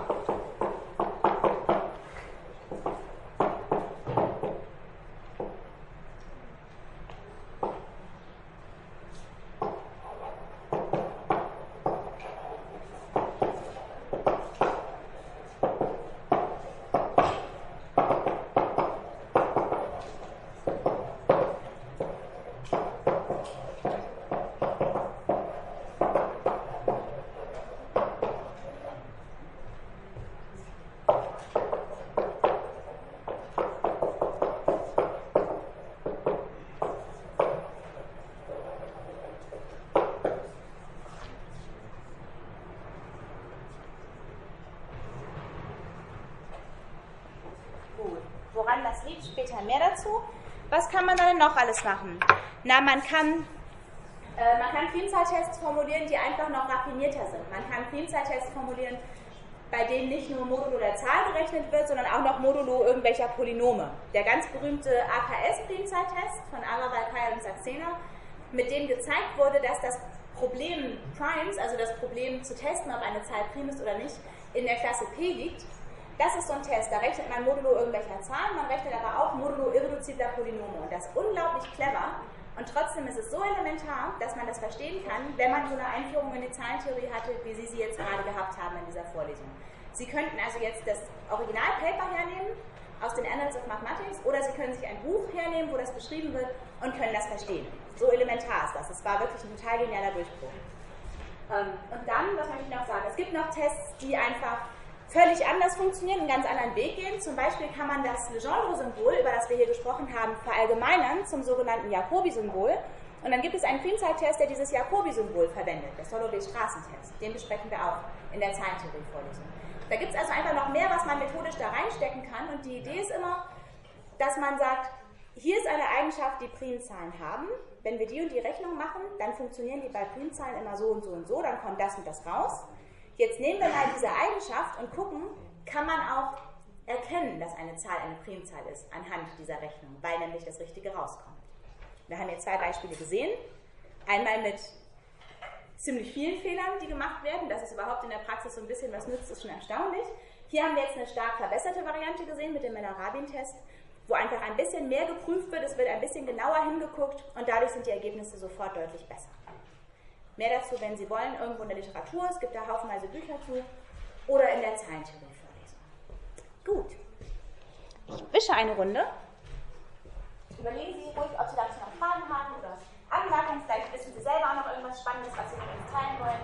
Woran das liegt, später mehr dazu. Was kann man dann noch alles machen? Na, man kann Primzahltests formulieren, die einfach noch raffinierter sind. Man kann Primzahltests formulieren, bei denen nicht nur modulo der Zahl berechnet wird, sondern auch noch modulo irgendwelcher Polynome. Der ganz berühmte AKS-Primzahltest von Agrawal, Kaya und Saxena, mit dem gezeigt wurde, dass das Problem Primes, also das Problem zu testen, ob eine Zahl prim ist oder nicht, in der Klasse P liegt. Das ist so ein Test, da rechnet man modulo irgendwelcher Zahlen, man rechnet aber auch modulo irreduzibler Polynome. Und das ist unglaublich clever und trotzdem ist es so elementar, dass man das verstehen kann, wenn man so eine Einführung in die Zahlentheorie hatte, wie Sie sie jetzt gerade gehabt haben in dieser Vorlesung. Sie könnten also jetzt das Originalpaper hernehmen aus den Annals of Mathematics oder Sie können sich ein Buch hernehmen, wo das beschrieben wird und können das verstehen. So elementar ist das. Es war wirklich ein total genialer Durchbruch. Und dann, was möchte ich noch sagen? Es gibt noch Tests, die einfach völlig anders funktionieren, einen ganz anderen Weg gehen. Zum Beispiel kann man das Legendre-Symbol, über das wir hier gesprochen haben, verallgemeinern zum sogenannten Jacobi-Symbol. Und dann gibt es einen Primzahltest, der dieses Jacobi-Symbol verwendet, der Solovay-Straßentest. Den besprechen wir auch in der Zahlentheorie-Vorlesung. Da gibt es also einfach noch mehr, was man methodisch da reinstecken kann. Und die Idee ist immer, dass man sagt, hier ist eine Eigenschaft, die Primzahlen haben. Wenn wir die und die Rechnung machen, dann funktionieren die bei Primzahlen immer so und so und so, dann kommt das und das raus. Jetzt nehmen wir mal diese Eigenschaft und gucken, kann man auch erkennen, dass eine Zahl eine Primzahl ist, anhand dieser Rechnung, weil nämlich das Richtige rauskommt. Wir haben hier zwei Beispiele gesehen. Einmal mit ziemlich vielen Fehlern, die gemacht werden. Dass es überhaupt in der Praxis so ein bisschen was nützt, ist schon erstaunlich. Hier haben wir jetzt eine stark verbesserte Variante gesehen mit dem Miller-Rabin-Test, wo einfach ein bisschen mehr geprüft wird, es wird ein bisschen genauer hingeguckt und dadurch sind die Ergebnisse sofort deutlich besser. Mehr dazu, wenn Sie wollen, irgendwo in der Literatur, es gibt da haufenweise Bücher zu, oder in der Zahlentheorie-Vorlesung. Gut. Ich wische eine Runde. Überlegen Sie ruhig, ob Sie dazu noch Fragen haben oder Anmerkungen. Vielleicht wissen Sie selber auch noch irgendwas Spannendes, was Sie mit uns teilen wollen.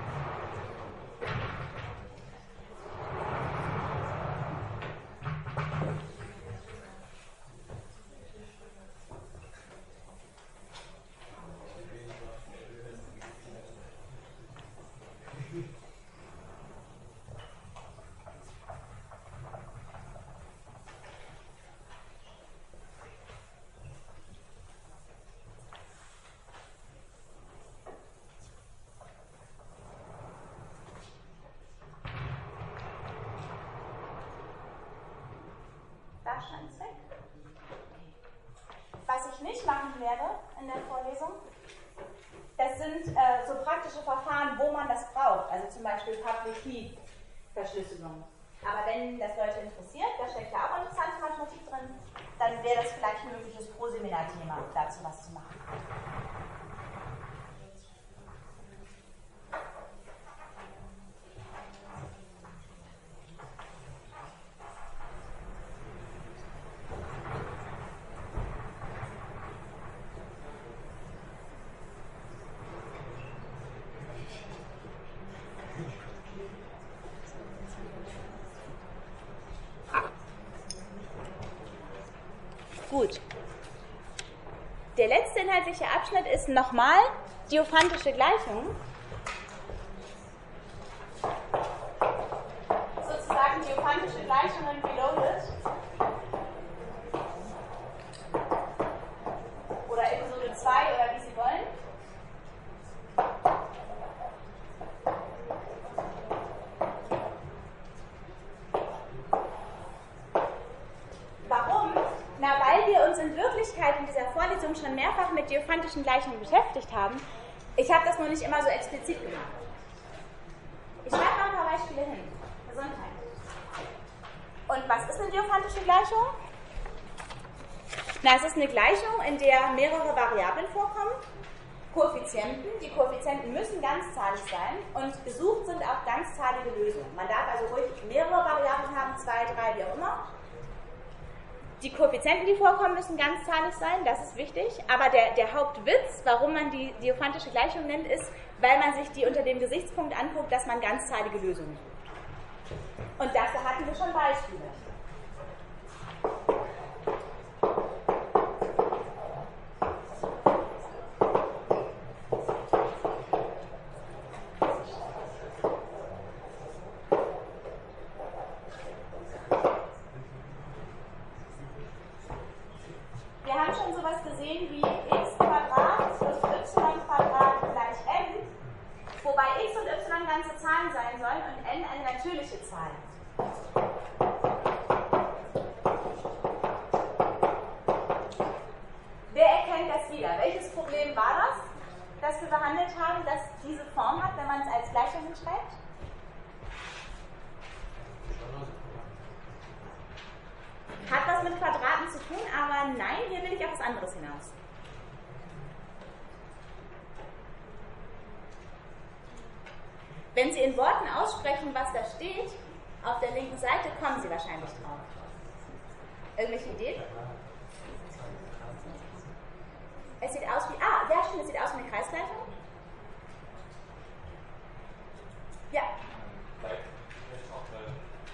Was ich nicht machen werde in der Vorlesung, das sind so praktische Verfahren, wo man das braucht, also zum Beispiel Public-Key-Verschlüsselung. Aber wenn das Leute interessiert, da steckt ja auch interessante Mathematik drin, dann wäre das vielleicht ein mögliches Pro-Seminar-Thema, dazu was zu machen. Gut. Der letzte inhaltliche Abschnitt ist nochmal diophantische Gleichungen. Sozusagen diophantische Gleichungen reloaded. Oder Episode 2 oder wie Sie wollen. Na, weil wir uns in Wirklichkeit in dieser Vorlesung schon mehrfach mit diophantischen Gleichungen beschäftigt haben. Ich habe das nur nicht immer so explizit gemacht. Ich schreibe mal ein paar Beispiele hin. Gesundheit. Und was ist eine diophantische Gleichung? Na, es ist eine Gleichung, in der mehrere Variablen vorkommen. Koeffizienten. Die Koeffizienten müssen ganzzahlig sein und gesucht sind auch ganzzahlige Lösungen. Man darf also ruhig mehrere Variablen haben, 2, 3, wie auch immer. Die Koeffizienten, die vorkommen, müssen ganzzahlig sein, das ist wichtig. Aber der Hauptwitz, warum man die diophantische Gleichung nennt, ist, weil man sich die unter dem Gesichtspunkt anguckt, dass man ganzzahlige Lösungen sucht. Und dafür hatten wir schon Beispiele. Wir haben schon sowas gesehen wie x² plus y² gleich n, wobei x und y ganze Zahlen sein sollen und n eine natürliche Zahl. Wer erkennt das wieder? Welches Problem war das wir behandelt haben, das diese Form hat, wenn man es als Gleichung hinschreibt? Hat was mit Quadraten zu tun, aber nein, hier will ich auf was anderes hinaus. Wenn Sie in Worten aussprechen, was da steht, auf der linken Seite, kommen Sie wahrscheinlich drauf. Irgendwelche Ideen? Es sieht aus wie, ja stimmt, es sieht aus wie eine Kreisgleichung. Ja.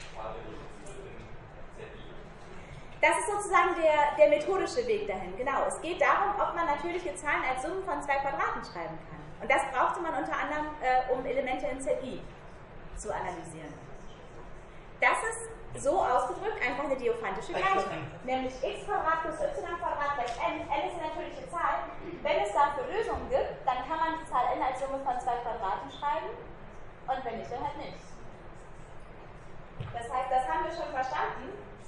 Das ist sozusagen der methodische Weg dahin. Genau, es geht darum, ob man natürliche Zahlen als Summe von zwei Quadraten schreiben kann. Und das brauchte man unter anderem, um Elemente in ZI zu analysieren. Das ist so ausgedrückt einfach eine diophantische Gleichung, nämlich x Quadrat plus y Quadrat gleich n. N ist eine natürliche Zahl. Wenn es dafür Lösungen gibt, dann kann man die Zahl n als Summe von zwei Quadraten schreiben und wenn nicht, dann halt nicht. Das heißt, das haben wir schon verstanden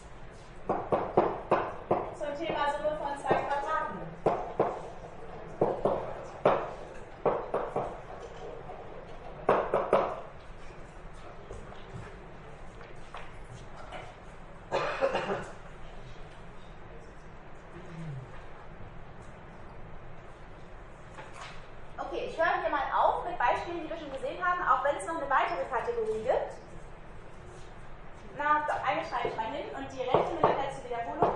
zum Thema Summe von zwei Quadraten. Okay, ich höre hier mal auf mit Beispielen, die wir schon gesehen haben, auch wenn es noch eine weitere Kategorie gibt. Na, doch, eine schreibe ich mal hin und die rechte Möglichkeit zur Wiederholung.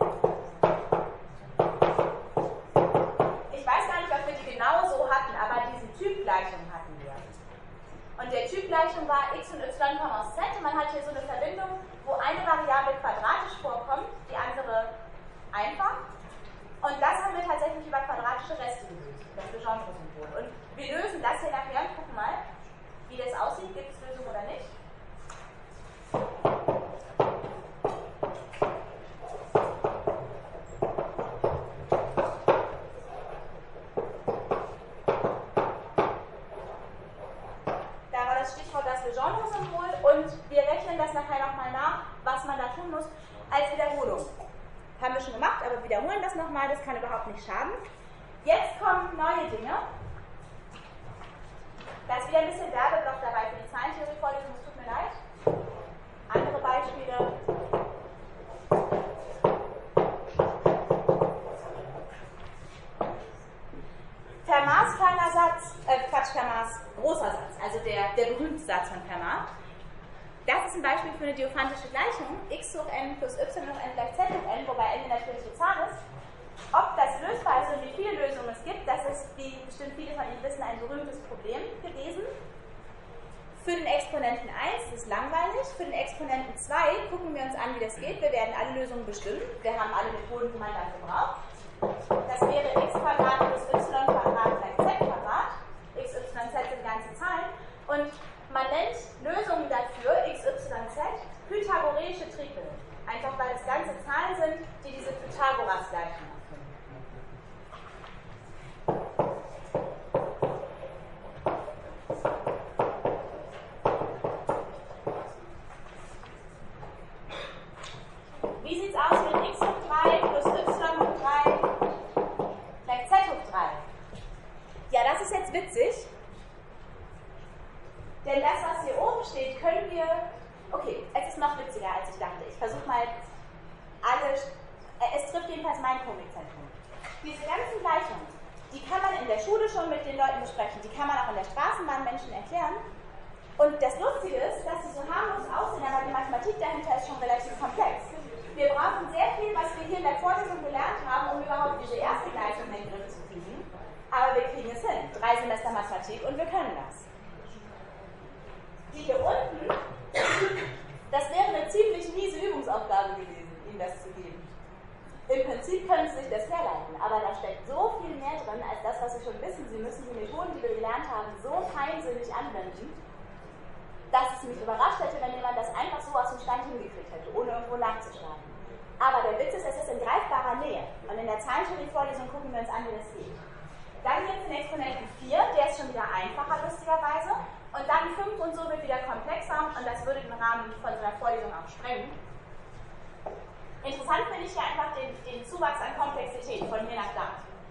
Ich weiß gar nicht, ob wir die genau so hatten, aber diese Typgleichung hatten wir. Und der Typgleichung war x und y kommen aus z und man hat hier so eine Verbindung, wo eine Variable quadratisch vorkommt, die andere einfach. Und das haben wir tatsächlich über quadratische Reste gelöst, das Legendre-Symbol. Und wir lösen das hier nachher und gucken mal, wie das aussieht, gibt es Lösung oder nicht. Da war das Stichwort das Legendre-Symbol und wir rechnen das nachher nochmal nach, was man da tun muss, als Wiederholung. Haben wir schon gemacht, aber wiederholen das nochmal, das kann überhaupt nicht schaden. Jetzt kommen neue Dinge. Da ist wieder ein bisschen Werbeblock dabei für die Zahlentheorie-Vorlesung, es tut mir leid. Andere Beispiele. Fermats kleiner Satz, Fermats großer Satz, also der berühmte Satz von Fermat. Das ist ein Beispiel für eine diophantische Gleichung, x hoch n plus y hoch n gleich z hoch n, wobei n eine natürliche Zahl ist. Ob das lösbar ist und wie viele Lösungen es gibt, das ist, wie bestimmt viele von Ihnen wissen, ein berühmtes Problem gewesen. Für den Exponenten 1 ist es langweilig, für den Exponenten 2 gucken wir uns an, wie das geht. Wir werden alle Lösungen bestimmen, wir haben alle Methoden, die man dafür braucht. Das wäre x Quadrat plus y Quadrat gleich z Quadrat. X, y, z sind ganze Zahlen. Und man nennt Lösungen dafür, x, y, z, pythagoreische Tripel. Einfach weil es ganze Zahlen sind, die diese Pythagoras-Gleichung erfüllen. Wie sieht es aus mit x hoch 3 plus y hoch 3 gleich z hoch 3? Ja, das ist jetzt witzig. Denn das, was hier oben steht, können wir... Okay, es ist noch witziger, als ich dachte. Ich versuche mal alle... Es trifft jedenfalls mein Komikzentrum. Diese ganzen Gleichungen, die kann man in der Schule schon mit den Leuten besprechen. Die kann man auch in der Straßenbahn Menschen erklären. Und das Lustige ist, dass sie so harmlos aussehen, aber die Mathematik dahinter ist schon relativ komplex. Wir brauchen sehr viel, was wir hier in der Vorlesung gelernt haben, um überhaupt diese erste Gleichung in den Griff zu kriegen. Aber wir kriegen es hin. 3 Semester Mathematik und wir können das. Die hier unten, das wäre eine ziemlich miese Übungsaufgabe gewesen, Ihnen das zu geben. Im Prinzip können Sie sich das herleiten, aber da steckt so viel mehr drin, als das, was Sie schon wissen. Sie müssen die Methoden, die wir gelernt haben, so feinsinnig anwenden, dass es mich überrascht hätte, wenn jemand das einfach so aus dem Stand hingekriegt hätte, ohne irgendwo nachzuschlagen. Aber der Witz ist, es ist in greifbarer Nähe. Und in der Zahlentheorie-Vorlesung gucken wir uns an, wie das geht. Dann gibt es den Exponenten 4, der ist schon wieder einfacher, lustigerweise. Und dann 5 und so wird wieder komplexer und das würde den Rahmen von so einer Vorlesung auch sprengen. Interessant finde ich hier einfach den Zuwachs an Komplexität von hier nach da.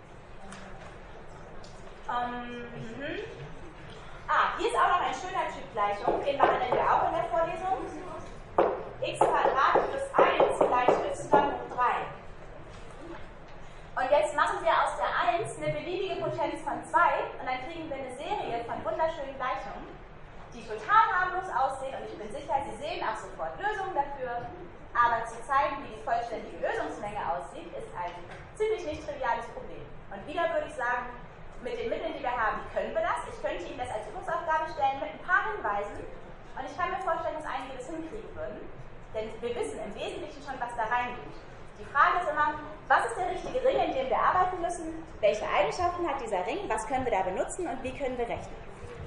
Hier ist auch noch ein schöner Typ Gleichung, den behandeln wir auch in der Vorlesung. X Quadrat plus 1 gleich y hoch 3. Und jetzt machen wir aus der 1 eine beliebige Potenz von 2 und dann kriegen wir eine Serie von wunderschönen Gleichungen, die total harmlos aussehen und ich bin sicher, Sie sehen auch sofort Lösungen dafür, aber zu zeigen, wie die vollständige Lösungsmenge aussieht, ist ein ziemlich nicht triviales Problem. Und wieder würde ich sagen, mit den Mitteln, die wir haben, können wir das. Ich könnte Ihnen das als Übungsaufgabe stellen mit ein paar Hinweisen und ich kann mir vorstellen, dass einige das hinkriegen würden, denn wir wissen im Wesentlichen schon, was da reingeht. Die Frage ist immer, was ist der richtige Ring, in dem wir arbeiten müssen? Welche Eigenschaften hat dieser Ring? Was können wir da benutzen und wie können wir rechnen?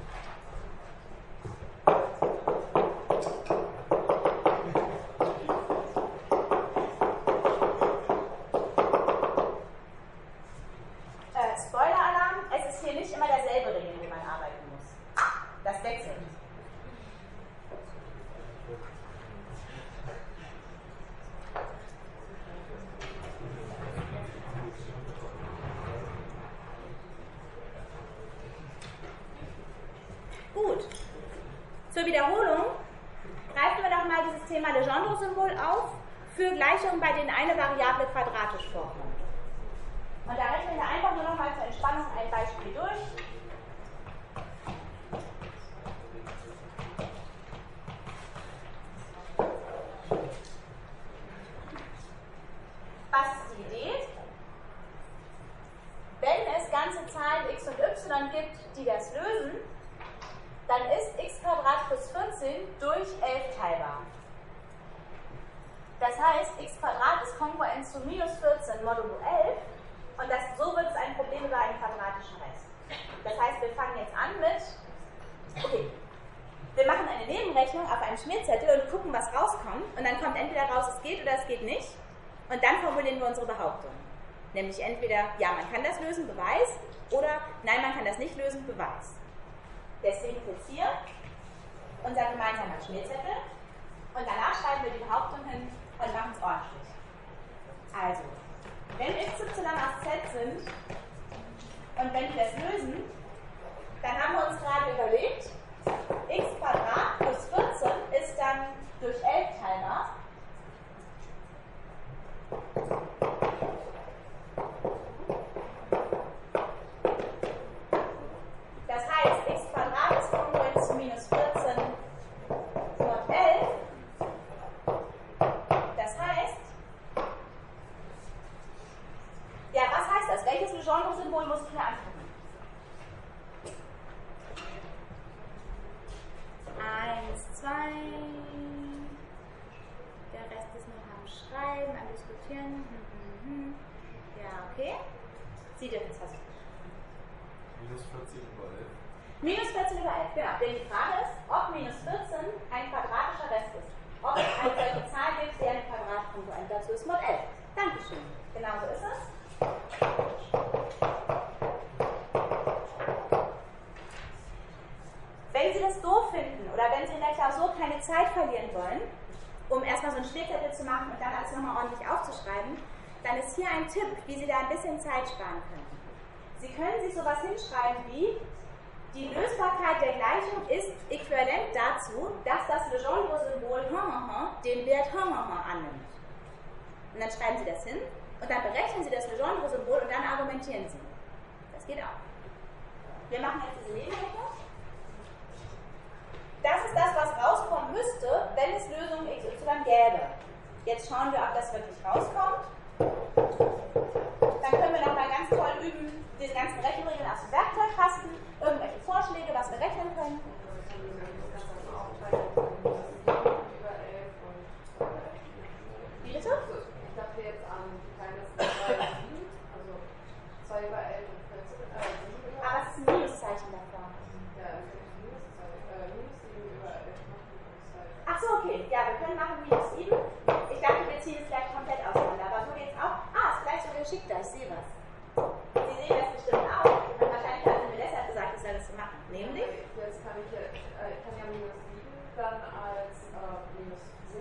Spoiler-Alarm, es ist hier nicht immer derselbe Ring, in dem man arbeiten muss. Das wechselt. Gut. Zur Wiederholung greifen wir doch mal dieses Thema Legendre-Symbol auf für Gleichungen, bei denen eine Variable quadratisch vorkommt. Und da rechnen wir einfach nur noch mal zur Entspannung ein Beispiel durch. Was ist die Idee? Wenn es ganze Zahlen x und y gibt, die das lösen, dann ist x² plus 14 durch 11 teilbar. Das heißt, x² ist kongruent zu minus 14 modulo 11 und so wird es ein Problem über einen quadratischen Rest. Das heißt, wir fangen jetzt an mit, okay, wir machen eine Nebenrechnung auf einem Schmierzettel und gucken, was rauskommt und dann kommt entweder raus, es geht oder es geht nicht und dann formulieren wir unsere Behauptung. Nämlich entweder, ja, man kann das lösen, Beweis, oder nein, man kann das nicht lösen, Beweis. Deswegen jetzt hier unser gemeinsamer Schmierzettel und danach schreiben wir die Behauptung hin und machen es ordentlich. Also, wenn y auf z sind und wenn wir das lösen, dann haben wir uns gerade überlegt, x² plus 14 ist dann durch 11 teilbar. Das heißt, x² ist kongruent zu minus 14 mod 11. Das heißt, ja, was heißt das? Welches Legendre-Symbol muss ich mir angucken? 1, 2. Der Rest ist noch am Schreiben, am Diskutieren. Ja, okay. Sie dürfen es versuchen. Minus 14 über 11. Minus 14 über 11, genau. Denn die Frage ist, ob minus 14 ein quadratischer Rest ist. Ob es eine solche Zahl gibt, deren Quadratkongruent dazu ist mod 11. Dankeschön. Genau so ist es. Wenn Sie das doof finden oder wenn Sie in der Klausur keine Zeit verlieren wollen, um erstmal so einen Schmierzettel zu machen und dann alles nochmal ordentlich aufzuschreiben, dann ist hier ein Tipp, wie Sie da ein bisschen Zeit sparen können. Sie können sich sowas hinschreiben wie: Die Lösbarkeit der Gleichung ist äquivalent dazu, dass das Legendre-Symbol den Wert annimmt. Und dann schreiben Sie das hin und dann berechnen Sie das Legendre-Symbol und dann argumentieren Sie. Das geht auch. Wir machen jetzt diese Nebenrechnung. Das ist das, was rauskommen müsste, wenn es Lösungen XY gäbe. Jetzt schauen wir, ob das wirklich rauskommt. Dann können wir nochmal ganz toll üben, diese ganzen Rechenregeln aus dem Werkzeugkasten, irgendwelche Vorschläge, was wir rechnen können. Wie bitte? Ich dachte jetzt an die kleinsten 2 also 2 über 11 und 14. Aber es ist ein Minuszeichen davor. Ja, es ist minus 7 über 11. Ach so, okay. Ja, wir können machen minus 7. Ich dachte, wir ziehen es gleich komplett auseinander. Aber so jetzt auch. Ist gleich so geschickter. Ich sehe was. Sie sehen das bestimmt auch. Und wahrscheinlich hat sie mir deshalb gesagt, ich soll das so machen. Nämlich? Jetzt kann ich ja minus 7 dann als minus 4.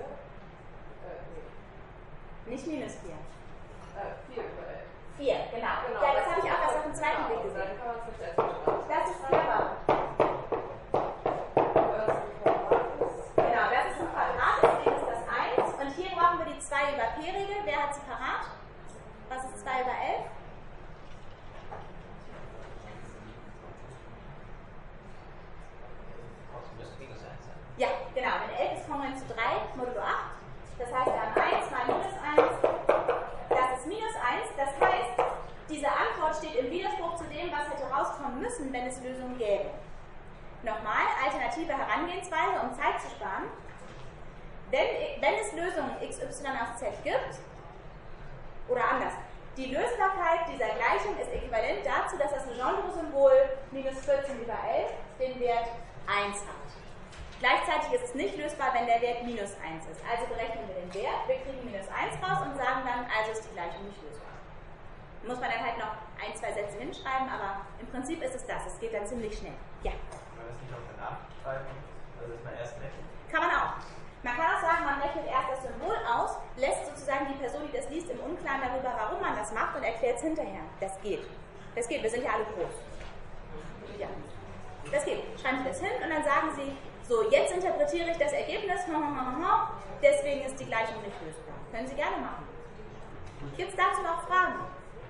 Nicht minus 4. 4 über 11. 4, genau. Ja, das habe ich auch erst auf dem zweiten Blick gesehen. Dann kann man es nicht erstmal schreiben. Das ist clever. Genau, das ist ein Quadrat, deswegen ist das 1. Und hier brauchen wir die 2 über P-Regel. Wer hat sie parat? Was ist 2 über 11? Ja, genau. Wenn 11 ist kongruent zu 3, modulo 8. Das heißt, wir haben 1 mal minus 1. Das ist minus 1. Das heißt, diese Antwort steht im Widerspruch zu dem, was hätte rauskommen müssen, wenn es Lösungen gäbe. Nochmal, alternative Herangehensweise, um Zeit zu sparen. Wenn es Lösungen xy aus z gibt, Die Lösbarkeit dieser Gleichung ist äquivalent dazu, dass das Legendre-Symbol minus 14 über 11 den Wert 1 hat. Gleichzeitig ist es nicht lösbar, wenn der Wert minus 1 ist. Also berechnen wir den Wert, wir kriegen minus 1 raus und sagen dann, also ist die Gleichung nicht lösbar. Da muss man dann halt noch ein, zwei Sätze hinschreiben, aber im Prinzip ist es das. Es geht dann ziemlich schnell. Ja? Kann man das nicht auch danach schreiben? Also dass man erst rechnet? Kann man auch. Man kann auch sagen, man rechnet erst das Symbol aus, lässt sozusagen die Person, die das liest, im Unklaren darüber, warum man das macht und erklärt es hinterher. Das geht. Das geht, wir sind ja alle groß. Ja. Das geht. Schreiben Sie das hin und dann sagen Sie, so, jetzt interpretiere ich das Ergebnis, deswegen ist die Gleichung nicht lösbar. Können Sie gerne machen. Gibt es dazu noch Fragen?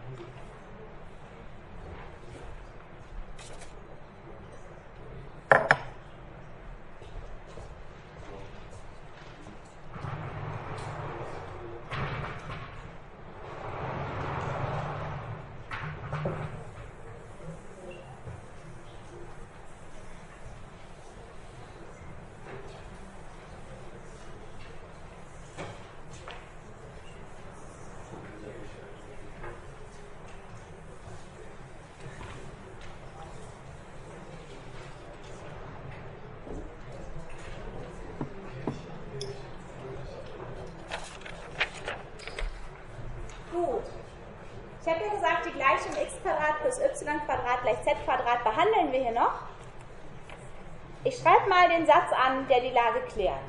Ich habe ja gesagt, die Gleichung x² plus y² gleich z² behandeln wir hier noch. Ich schreibe mal den Satz an, der die Lage klärt.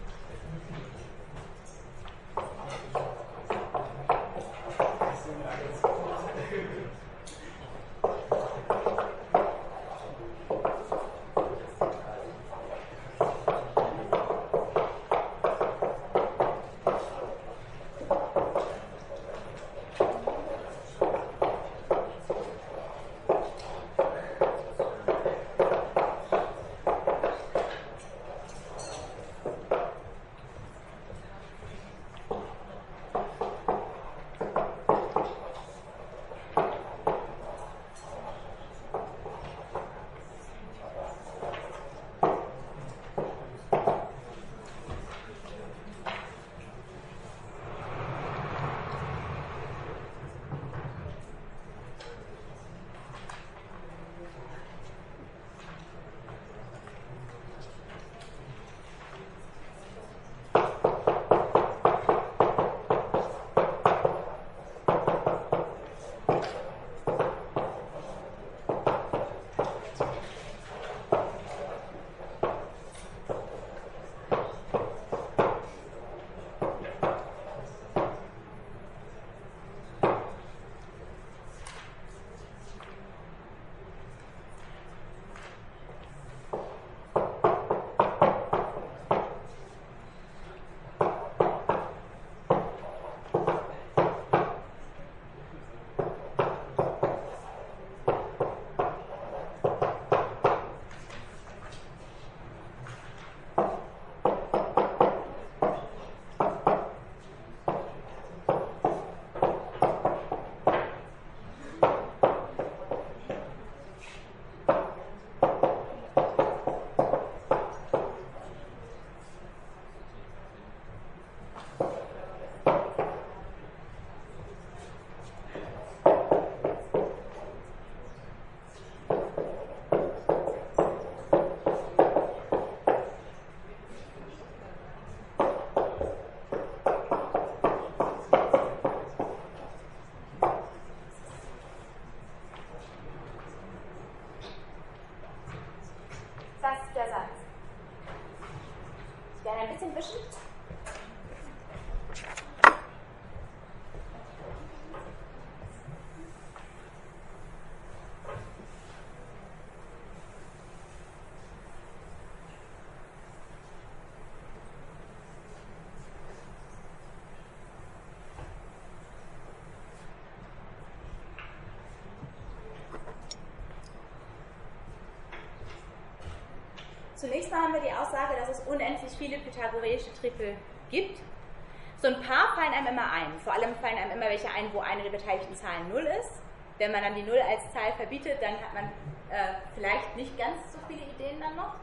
Zunächst mal haben wir die Aussage, dass es unendlich viele pythagoreische Tripel gibt. So ein paar fallen einem immer ein. Vor allem fallen einem immer welche ein, wo eine der beteiligten Zahlen 0 ist. Wenn man dann die 0 als Zahl verbietet, dann hat man vielleicht nicht ganz so viele Ideen dann noch.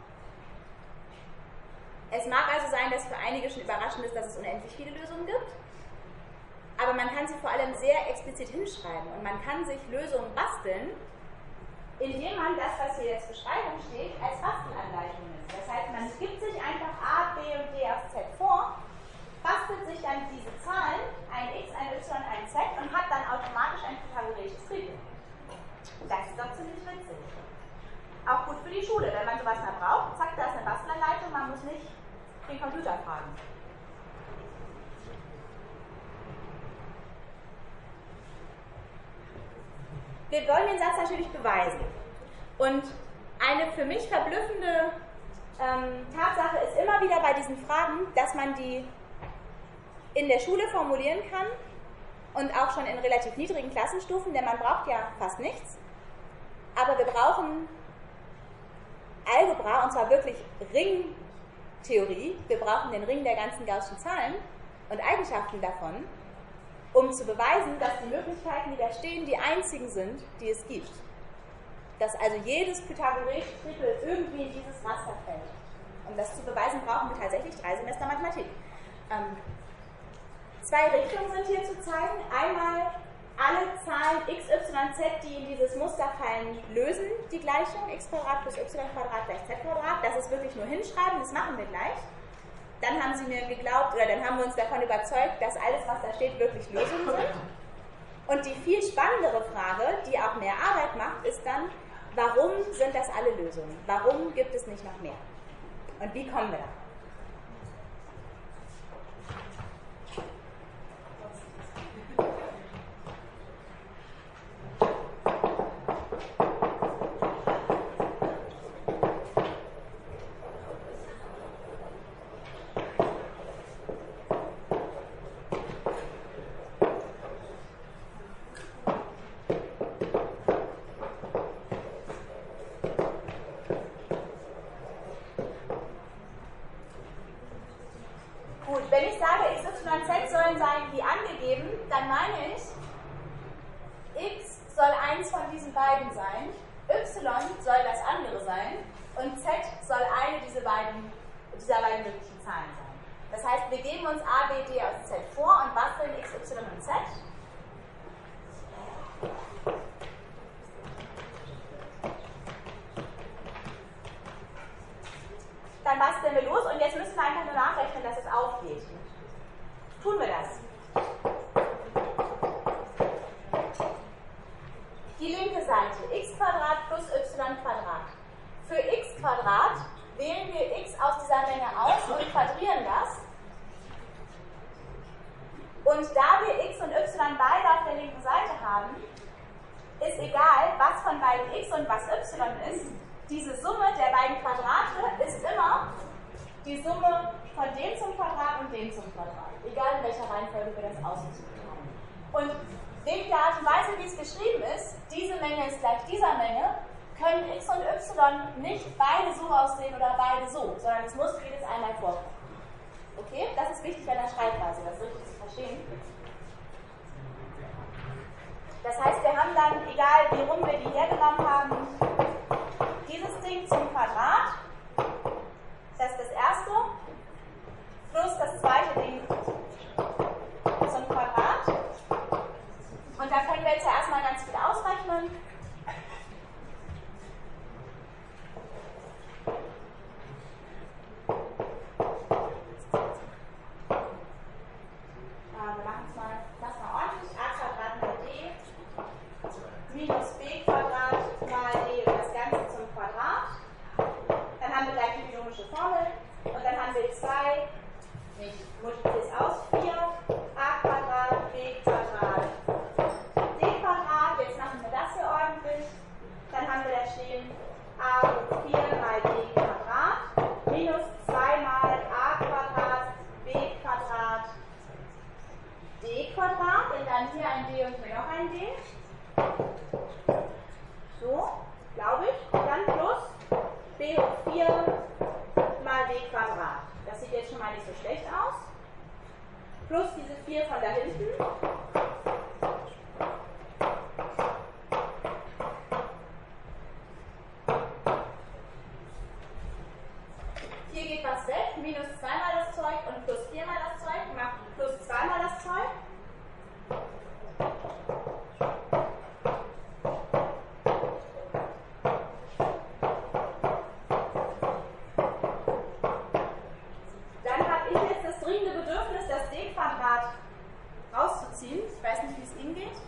Es mag also sein, dass für einige schon überraschend ist, dass es unendlich viele Lösungen gibt. Aber aber man kann sie vor allem sehr explizit hinschreiben und man kann sich Lösungen basteln, indem man das, was hier jetzt Beschreibung steht, als Bastelanleitung nimmt. Das heißt, man gibt sich einfach A, B und D auf Z vor, bastelt sich dann diese Zahlen, ein X, ein Y, ein Z und hat dann automatisch ein pythagoreisches Triebel. Das ist doch ziemlich witzig. Auch gut für die Schule, wenn man sowas mal braucht, zack, da ist eine Bastelanleitung, man muss nicht den Computer fragen. Wir wollen den Satz natürlich beweisen. Und eine für mich verblüffende Tatsache ist immer wieder bei diesen Fragen, dass man die in der Schule formulieren kann und auch schon in relativ niedrigen Klassenstufen, denn man braucht ja fast nichts. Aber wir brauchen Algebra, und zwar wirklich Ringtheorie. Wir brauchen den Ring der ganzen Gaußschen Zahlen und Eigenschaften davon, um zu beweisen, dass die Möglichkeiten, die da stehen, die einzigen sind, die es gibt. Dass also jedes pythagoreische Triebel irgendwie in dieses Raster fällt. Um das zu beweisen, brauchen wir tatsächlich 3 Semester Mathematik. 2 Richtungen sind hier zu zeigen. Einmal alle Zahlen x, y, z, die in dieses Muster fallen, lösen die Gleichung x² plus y² gleich z². Das ist wirklich nur hinschreiben, das machen wir gleich. Dann haben sie mir geglaubt, oder dann haben wir uns davon überzeugt, dass alles, was da steht, wirklich Lösungen sind. Und die viel spannendere Frage, die auch mehr Arbeit macht, ist dann, warum sind das alle Lösungen? Warum gibt es nicht noch mehr? Und wie kommen wir da? Wenn ich sage, x, y, z sollen sein wie angegeben, dann meine ich, x soll eins von diesen beiden sein, y soll das andere sein und z soll eine dieser beiden möglichen Zahlen sein. Das heißt, wir geben uns a, b, d aus z vor und basteln x, y und z. Dann basteln wir los und jetzt müssen wir einfach nur nachrechnen, dass es aufgeht. Tun wir das. Die linke Seite, x² plus y². Für x² wählen wir x aus dieser Menge aus und quadrieren das. Und da wir x und y beide auf der linken Seite haben, ist egal, was von beiden x und was y ist, diese Summe der beiden Quadrate ist immer die Summe von dem zum Quadrat und dem zum Quadrat. Egal in welcher Reihenfolge wir das ausgesucht haben. Und wegen der Art und Weise, wie es geschrieben ist, diese Menge ist gleich dieser Menge, können x und y nicht beide so aussehen oder beide so, sondern es muss jedes einmal vorkommen. Okay? Das ist wichtig bei der Schreibweise, das richtig zu verstehen. Das heißt, wir haben dann, egal wie rum wir die hergenommen haben, dieses Ding zum Quadrat, das ist das erste, plus das zweite Ding zum Quadrat. Und da können wir jetzt ja erstmal ganz viel ausrechnen. Wir machen es mal, ordentlich. A² mal d minus b² mal d und das Ganze zum Quadrat. Dann haben wir gleich die binomische Formel und dann haben wir 2, ich multipliziere es aus, 4, a², b², d². Jetzt machen wir das hier ordentlich. Dann haben wir da stehen a hoch 4 mal d² minus 2 mal a², b² d², und dann hier ein d und hier noch ein d. So, glaube ich. Und dann plus b hoch 4 mal d². Das sieht jetzt schon mal nicht so schlecht aus. Plus diese 4 von da hinten. Hier geht was weg. Minus 2 mal das Zeug und plus 4 mal das Zeug macht plus 2 mal das Zeug. Ich weiß nicht, wie es Ihnen geht.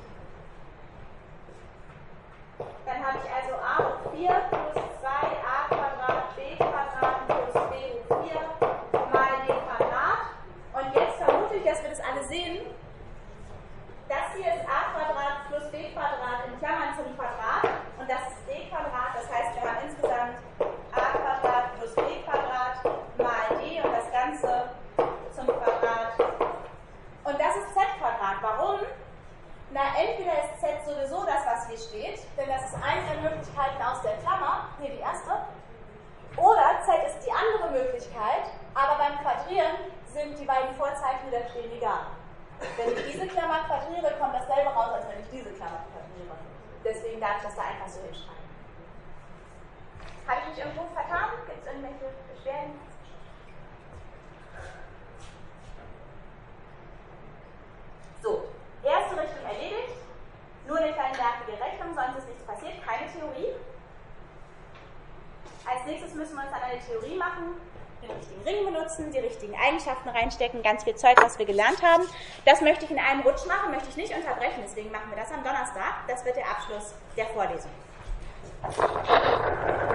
Dann habe ich also a hoch 4 plus 2a Quadrat b Quadrat plus b hoch 4 mal d Quadrat. Und jetzt vermute ich, dass wir das alle sehen. Das hier ist a Quadrat plus b Quadrat in Klammern zum Quadrat. Und das ist d Quadrat. Das heißt, wir haben insgesamt a Quadrat plus b Quadrat mal d und das Ganze zum Quadrat. Und das ist z Quadrat. Warum? Na, entweder ist z sowieso das, was hier steht, denn das ist eine der Möglichkeiten aus der Klammer, hier die erste, oder z ist die andere Möglichkeit, aber beim Quadrieren sind die beiden Vorzeichen, die da stehen, egal. Wenn ich diese Klammer quadriere, kommt dasselbe raus, als wenn ich diese Klammer quadriere. Deswegen darf ich das da einfach so hinschreiben. Habe ich mich irgendwo vertan? Gibt es irgendwelche Beschwerden? So, erste Richtung erledigt. Nur eine kleine nervige Rechnung, sonst ist nichts passiert, keine Theorie. Als nächstes müssen wir uns dann eine Theorie machen, den richtigen Ring benutzen, die richtigen Eigenschaften reinstecken, ganz viel Zeug, was wir gelernt haben. Das möchte ich in einem Rutsch machen, möchte ich nicht unterbrechen, deswegen machen wir das am Donnerstag. Das wird der Abschluss der Vorlesung.